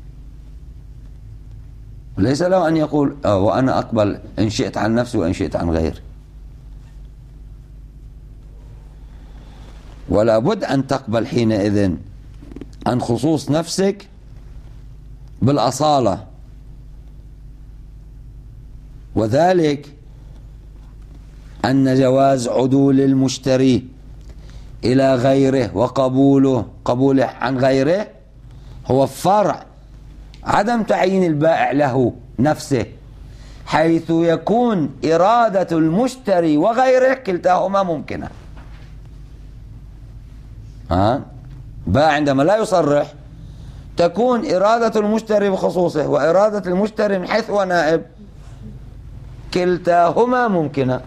ليس له أن يقول وأنا أقبل إن شئت عن نفسي وإن شئت عن غيري. ولا بد أن تقبل حينئذ عن خصوص نفسك بالأصالة، وذلك أن جواز عدول المشتري إلى غيره وقبوله عن غيره هو فرع عدم تعيين البائع له نفسه، حيث يكون إرادة المشتري وغيره كلتاهما ممكنة. بائع عندما لا يصرح تكون إرادة المشتري بخصوصه وإرادة المشتري من حيث هو نائب كلتاهما ممكنة،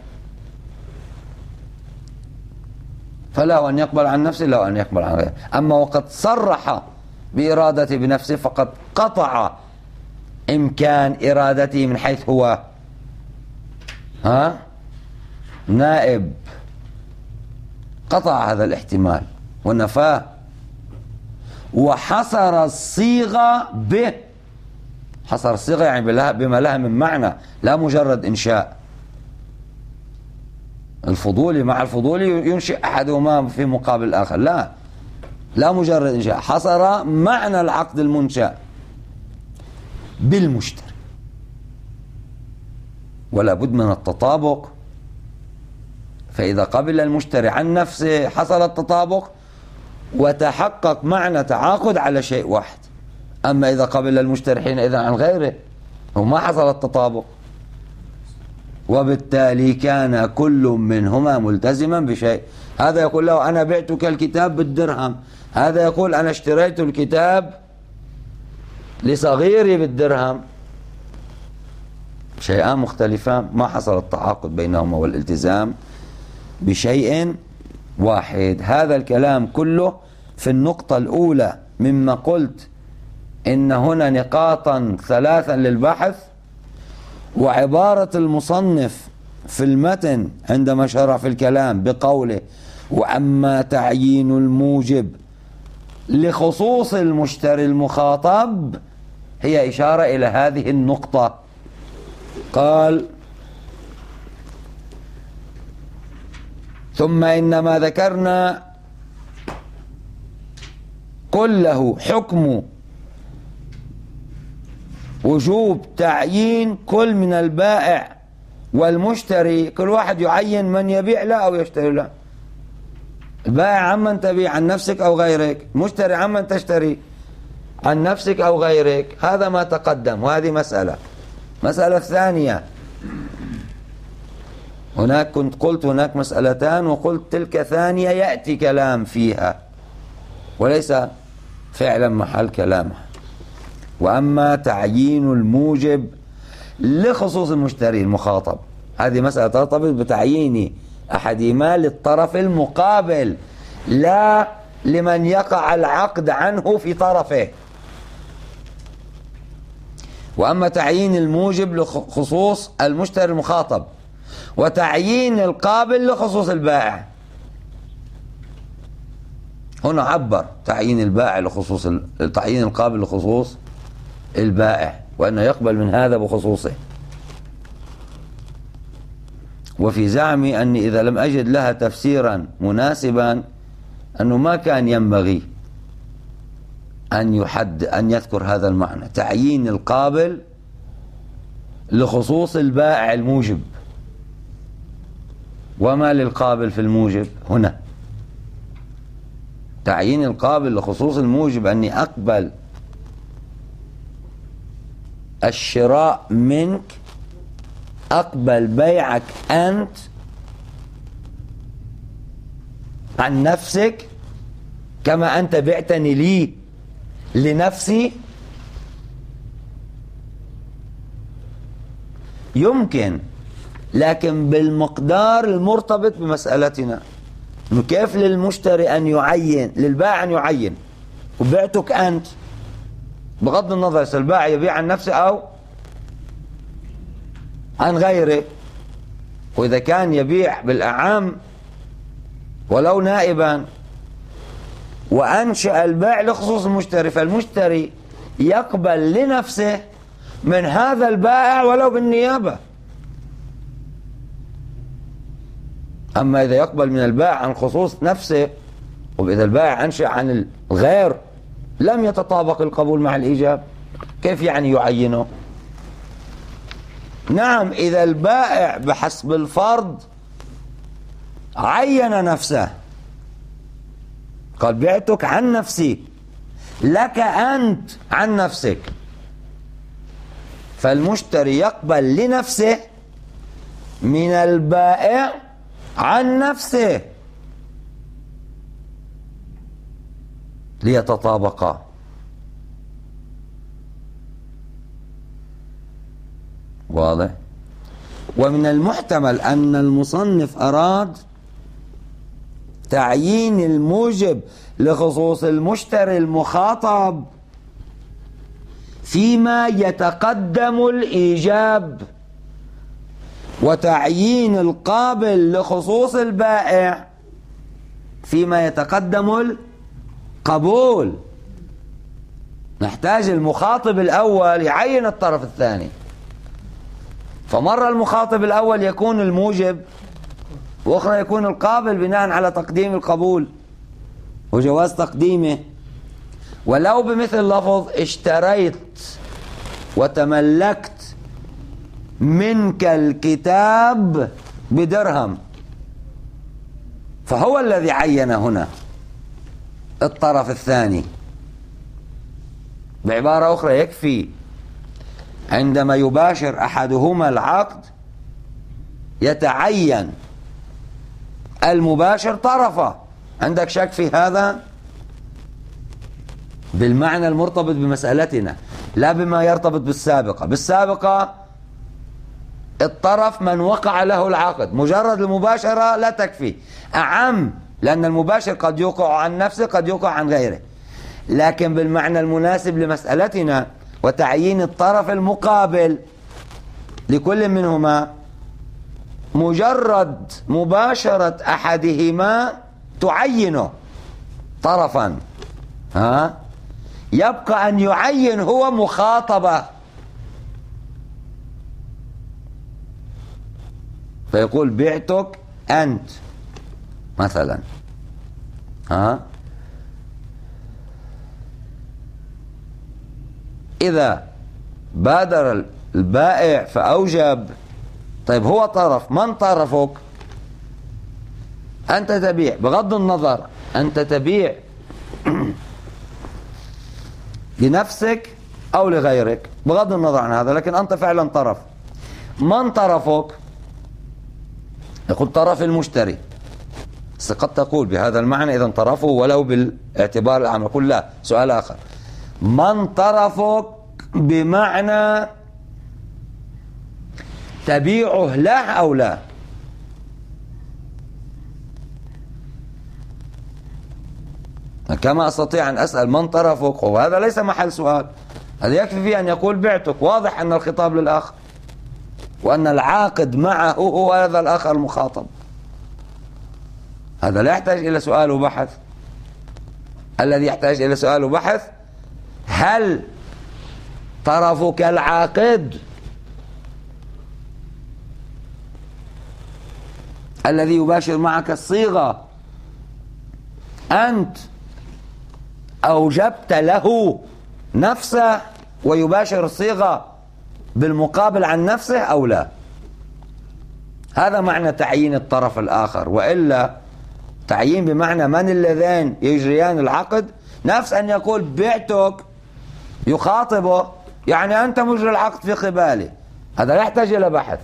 فلا أن يقبل عن نفسه لا أن يقبل عن غيره. أما وقد صرح بإرادته بنفسه فقد قطع إمكان إرادته من حيث هو نائب، قطع هذا الاحتمال ونفاه، وحصر الصيغة به، حصر الصيغة يعني بما لها من معنى، لا مجرد إنشاء. الفضولي مع الفضولي ينشئ أحدهما في مقابل الآخر، لا مجرد إنشاء، حصر معنى العقد المنشأ بالمشتري. ولا بد من التطابق، فإذا قبل المشتري عن نفسه حصل التطابق وتحقق معنى تعاقد على شيء واحد. أما إذا قبل المشتري حينئذ عن غيره وما حصل التطابق، وبالتالي كان كل منهما ملتزما بشيء. هذا يقول له أنا بعتك الكتاب بالدرهم، هذا يقول أنا اشتريت الكتاب لصغيري بالدرهم، شيئان مختلفان، ما حصل التعاقد بينهما والالتزام بشيء واحد. هذا الكلام كله في النقطة الأولى مما قلت إن هنا نقاطا ثلاثا للبحث. وعبارة المصنف في المتن عندما شرع في الكلام بقوله وأما تعيين الموجب لخصوص المشتري المخاطب هي إشارة إلى هذه النقطة. قال ثم إنما ذكرنا كله حكم وجوب تعيين كل من البائع والمشتري، كل واحد يعين من يبيع له أو يشتري له. البائع عمن تبيع، عن نفسك أو غيرك، مشتري عمن تشتري، عن نفسك أو غيرك. هذا ما تقدم، وهذه مسألة. مسألة ثانية، هناك كنت قلت هناك مسألتان وقلت تلك ثانية يأتي كلام فيها وليس فعلا محل كلامها. وأما تعيين الموجب لخصوص المشتري المخاطب، هذه مسألة ترتبط بتعيين أحدهما للطرف المقابل لا لمن يقع العقد عنه في طرفه. وأما تعيين الموجب لخصوص المشتري المخاطب وتعيين القابل لخصوص البائع، هنا عبر تعيين البائع لخصوص تعيين القابل لخصوص البائع، وأنه يقبل من هذا بخصوصه. وفي زعمي أني إذا لم أجد لها تفسيرا مناسبا أنه ما كان ينبغي أن يذكر هذا المعنى، تعيين القابل لخصوص البائع الموجب. وما للقابل في الموجب هنا؟ تعيين القابل لخصوص الموجب أني أقبل الشراء منك، أقبل بيعك أنت عن نفسك كما أنت بعتني لي لنفسي. يمكن لكن بالمقدار المرتبط بمسألتنا، إنه كيف للمشتري أن يعين، للبائع أن يعين وبعتك أنت، بغض النظر إذا البائع يبيع عن نفسه أو عن غيره. وإذا كان يبيع بالأعم ولو نائبا وأنشأ البيع لخصوص المشتري، فالمشتري يقبل لنفسه من هذا البائع ولو بالنيابة. أما إذا يقبل من البائع عن خصوص نفسه، وإذا البائع أنشأ عن الغير لم يتطابق القبول مع الإيجاب، كيف يعني يعينه؟ نعم، إذا البائع بحسب الفرض عين نفسه، قال بعتك عن نفسي لك أنت عن نفسك، فالمشتري يقبل لنفسه من البائع عن نفسه ليتطابقا. واضح؟ ومن المحتمل أن المصنف أراد تعيين الموجب لخصوص المشتري المخاطب فيما يتقدم الإيجاب، وتعيين القابل لخصوص البائع فيما يتقدم القبول. نحتاج المخاطب الأول يعين الطرف الثاني، فمرة المخاطب الأول يكون الموجب، وأخرى يكون القابل بناء على تقديم القبول وجواز تقديمه. ولو بمثل لفظ اشتريت وتملكت منك الكتاب بدرهم، فهو الذي عين هنا الطرف الثاني. بعبارة أخرى، يكفي عندما يباشر أحدهما العقد يتعين المباشر طرفه. عندك شك في هذا؟ بالمعنى المرتبط بمسألتنا، لا بما يرتبط بالسابقة. بالسابقة الطرف من وقع له العقد، مجرد المباشرة لا تكفي، أعم، لأن المباشر قد يوقع عن نفسه قد يوقع عن غيره. لكن بالمعنى المناسب لمسألتنا وتعيين الطرف المقابل لكل منهما، مجرد مباشرة أحدهما تعينه طرفا، يبقى أن يعين هو مخاطبة، فيقول بعتك أنت مثلا، إذا بادر البائع فأوجب، طيب هو طرف، من طرفك؟ أنت تبيع، بغض النظر أنت تبيع لنفسك أو لغيرك، بغض النظر عن هذا، لكن أنت فعلا طرف. من طرفك؟ يقول طرف المشتري، بس قد تقول بهذا المعنى إذا طرفه ولو بالاعتبار العام. يقول لا، سؤال آخر، من طرفك بمعنى تبيعه له أو لا؟ كما أستطيع أن أسأل من طرفك، وهذا ليس محل سؤال، هذا يكفي فيه أن يقول بعتك. واضح أن الخطاب للآخر وأن العاقد معه هو هذا الآخر المخاطب، هذا لا يحتاج إلى سؤال وبحث. الذي يحتاج إلى سؤال وبحث هل طرفك العاقد الذي يباشر معك الصيغة أنت أوجبت له نفسه ويباشر الصيغة بالمقابل عن نفسه أو لا؟ هذا معنى تعيين الطرف الآخر. وإلا تعيين بمعنى من اللذين يجريان العقد، نفس أن يقول بعتك يخاطبه، يعني أنت مجري العقد في قبالي، هذا لا يحتاج إلى بحث.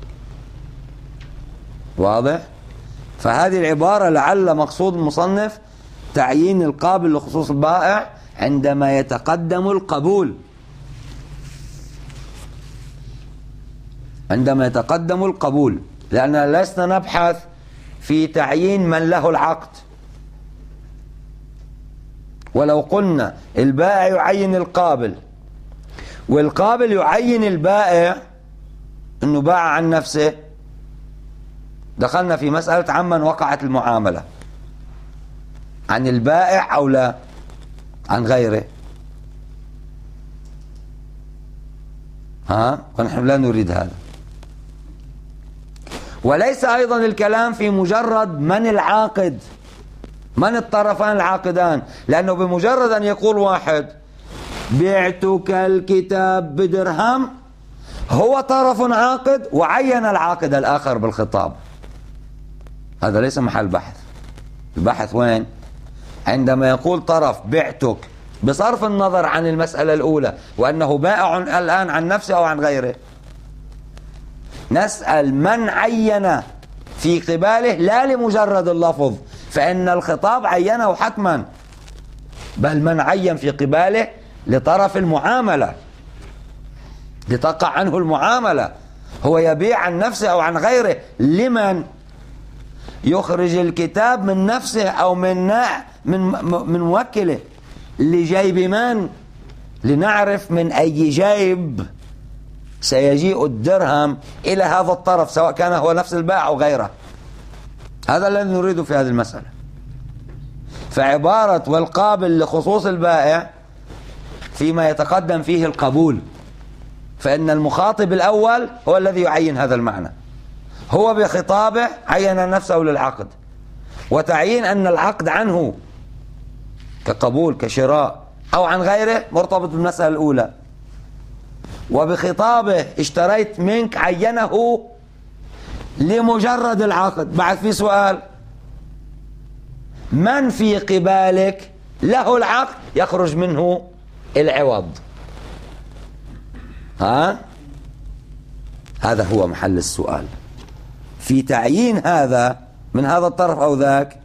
واضح؟ فهذه العبارة لعل مقصود المصنف تعيين القابل لخصوص البائع عندما يتقدم القبول. عندما يتقدم القبول، لأننا لسنا نبحث في تعيين من له العقد. ولو قلنا البائع يعين القابل والقابل يعين البائع أنه باع عن نفسه، دخلنا في مسألة عمن وقعت المعاملة، عن البائع أو لا عن غيره. ونحن لا نريد هذا. وليس أيضا الكلام في مجرد من العاقد، من الطرفان العاقدان، لأنه بمجرد أن يقول واحد بعتك الكتاب بدرهم، هو طرف عاقد وعين العاقد الآخر بالخطاب. هذا ليس محل بحث. البحث وين؟ عندما يقول طرف بعتك بصرف النظر عن المسألة الأولى وأنه بائع الآن عن نفسه أو عن غيره، نسأل من عين في قباله، لا لمجرد اللفظ فإن الخطاب عينه حتما، بل من عين في قباله لطرف المعاملة لتقع عنه المعاملة، هو يبيع عن نفسه أو عن غيره. لمن يخرج الكتاب من نفسه أو من موكله؟ لجيب من؟ لنعرف من أي جيب سيجيء الدرهم إلى هذا الطرف، سواء كان هو نفس البائع أو غيره. هذا الذي نريده في هذه المسألة. فعبارة والقابل لخصوص البائع فيما يتقدم فيه القبول، فإن المخاطب الأول هو الذي يعين هذا المعنى، هو بخطابه عين نفسه للعقد، وتعيين أن العقد عنه كقبول كشراء أو عن غيره مرتبط بالمسألة الأولى. وبخطابه اشتريت منك عينه لمجرد العقد. بعد في سؤال، من في قبالك له العقد يخرج منه العوض؟ هذا هو محل السؤال في تعيين هذا من هذا الطرف أو ذاك.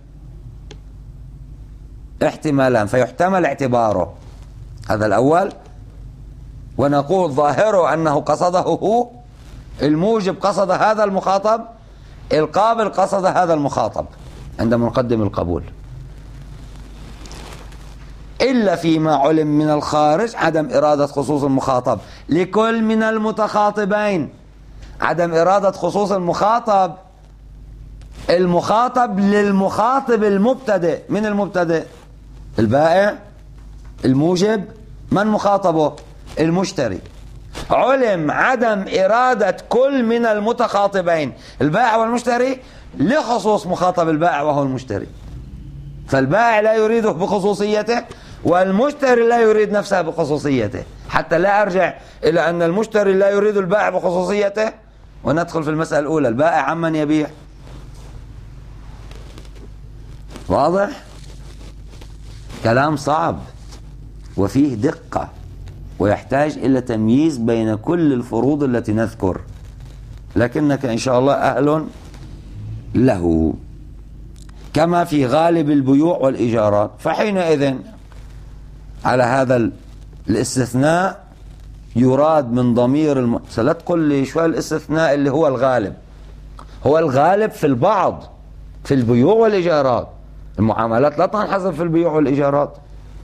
احتمالان، فيحتمل اعتباره. هذا الأول، ونقول ظاهره أنه قصده هو، الموجب قصد هذا المخاطب، القابل قصد هذا المخاطب عندما نقدم القبول، إلا فيما علم من الخارج عدم إرادة خصوص المخاطب لكل من المتخاطبين. عدم إرادة خصوص المخاطب للمخاطب المبتدئ. من المبتدئ؟ البائع. الموجب من مخاطبه؟ المشتري. علم عدم إرادة كل من المتخاطبين البائع والمشتري لخصوص مخاطب البائع وهو المشتري، فالبائع لا يريده بخصوصيته والمشتري لا يريد نفسه بخصوصيته، حتى لا أرجع إلى أن المشتري لا يريد البائع بخصوصيته وندخل في المسألة الأولى البائع عمن يبيع. واضح؟ كلام صعب وفيه دقة ويحتاج إلى تمييز بين كل الفروض التي نذكر، لكنك إن شاء الله أهل له، كما في غالب البيوع والإيجارات. فحينئذ على هذا الاستثناء يراد من ضمير لا تقول لي شو الاستثناء اللي هو الغالب. هو الغالب في البعض في البيوع والإيجارات. المعاملات لا تنحصر في البيوع والإيجارات،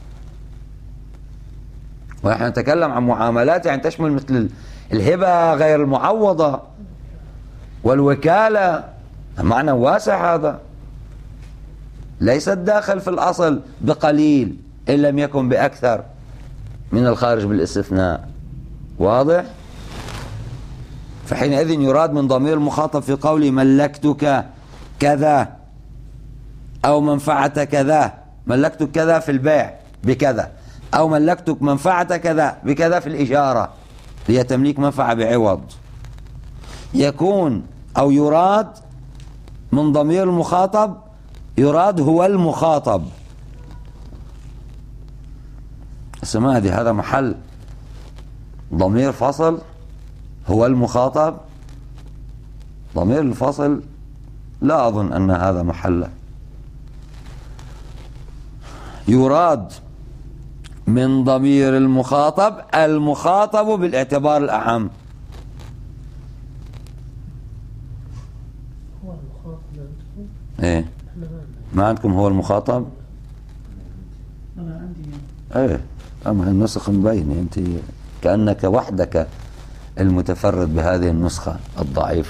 ونحن نتكلم عن معاملات يعني تشمل مثل الهبة غير المعوضة والوكالة، معنى واسع. هذا ليس الداخل في الأصل بقليل إن لم يكن بأكثر من الخارج بالاستثناء. واضح؟ فحينئذ يراد من ضمير المخاطب في قولي ملكتك كذا أو منفعة كذا، ملكتك كذا في البيع بكذا، أو ملكتك منفعة كذا بكذا في الإجارة، هي تمليك منفعة بعوض. يكون أو يراد من ضمير المخاطب، يراد هو المخاطب. السماء هذا محل ضمير فصل، هو المخاطب. ضمير الفصل لا أظن أن هذا محله. يراد من ضمير المخاطب المخاطب بالاعتبار الأعم، ايه ما عندكم هو المخاطب؟ أنا عندي. ايه اما النسخ مبينه، انت كأنك وحدك المتفرد بهذه النسخة الضعيفة.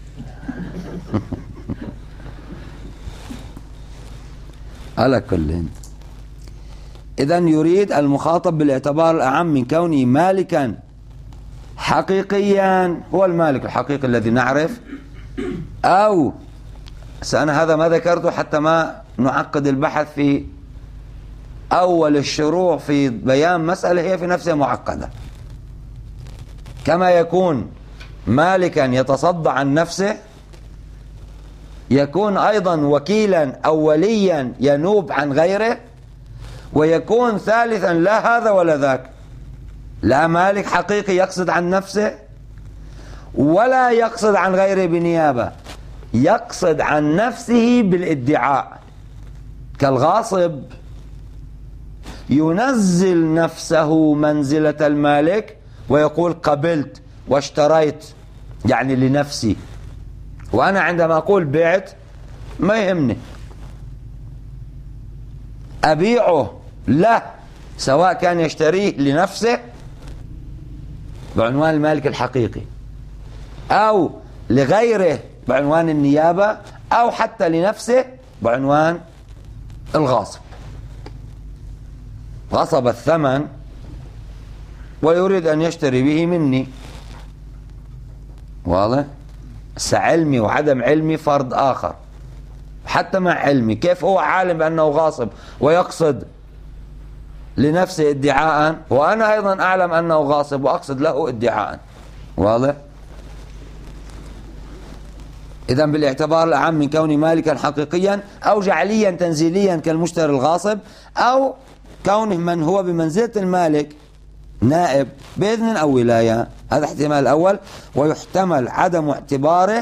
على كل، إذن يريد المخاطب بالاعتبار الأعم من كونه مالكا حقيقيا، هو المالك الحقيقي الذي نعرف، أو أنا هذا ما ذكرته حتى ما نعقد البحث في أول الشروع في بيان مسألة هي في نفسها معقدة. كما يكون مالكا يتصدى عن نفسه، يكون أيضا وكيلا أوليا ينوب عن غيره، ويكون ثالثا لا هذا ولا ذاك، لا مالك حقيقي يقصد عن نفسه ولا يقصد عن غيره بنيابة، يقصد عن نفسه بالادعاء. كالغاصب ينزل نفسه منزلة المالك ويقول قبلت واشتريت يعني لنفسي، وأنا عندما أقول بعت ما يهمني، أبيعه له سواء كان يشتريه لنفسه بعنوان المالك الحقيقي أو لغيره بعنوان النيابة أو حتى لنفسه بعنوان الغاصب. غصب الثمن ويريد أن يشتري به مني، واضح؟ علمي وعدم علمي فرض آخر. حتى مع علمي كيف هو عالم بأنه غاصب ويقصد لنفسه ادعاء، وأنا أيضا أعلم أنه غاصب وأقصد له ادعاء، واضح؟ إذن بالاعتبار الأعم من كون مالكا حقيقيا أو جعليا تنزيليا كالمشتري الغاصب، أو كونه من هو بمنزلة المالك نائب بإذن أو ولاية، هذا احتمال الأول. ويحتمل عدم اعتباره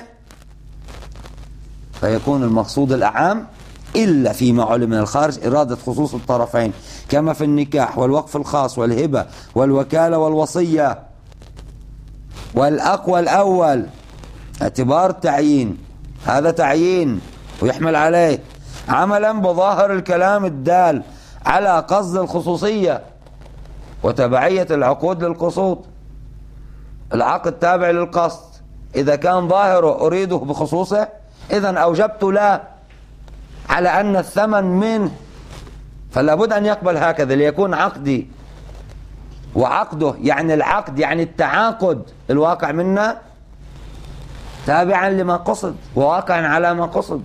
فيكون المقصود الأعم إلا فيما علم من الخارج إرادة خصوص الطرفين، كما في النكاح والوقف الخاص والهبة والوكالة والوصية. والأقوى الأول اعتبار التعيين، هذا تعيين ويحمل عليه عملا بظاهر الكلام الدال على قصد الخصوصية وتبعية العقود للقصود. العقد تابع للقصد، إذا كان ظاهره أريده بخصوصه إذن أوجبت لا على أن الثمن منه، فلا بد أن يقبل هكذا ليكون عقدي وعقده يعني العقد يعني التعاقد الواقع منا تابعا لما قصد وواقعا على ما قصد،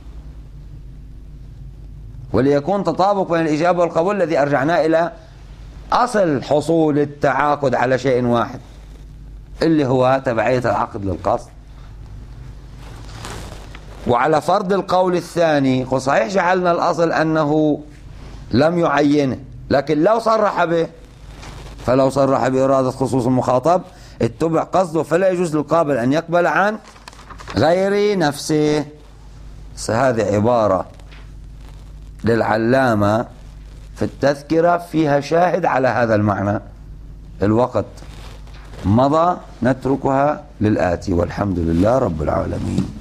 وليكون تطابق بين الإجابة والقبول الذي أرجعناه إلى أصل حصول التعاقد على شيء واحد اللي هو تبعية العقد للقصد. وعلى فرض القول الثاني، صحيح جعلنا الأصل أنه لم يعينه، لكن لو صرح به، فلو صرح بإرادة خصوص المخاطب اتبع قصده، فلا يجوز للقابل أن يقبل عن غير نفسه. هذه عبارة للعلامة في التذكرة فيها شاهد على هذا المعنى. الوقت مضى، نتركها للآتي، والحمد لله رب العالمين.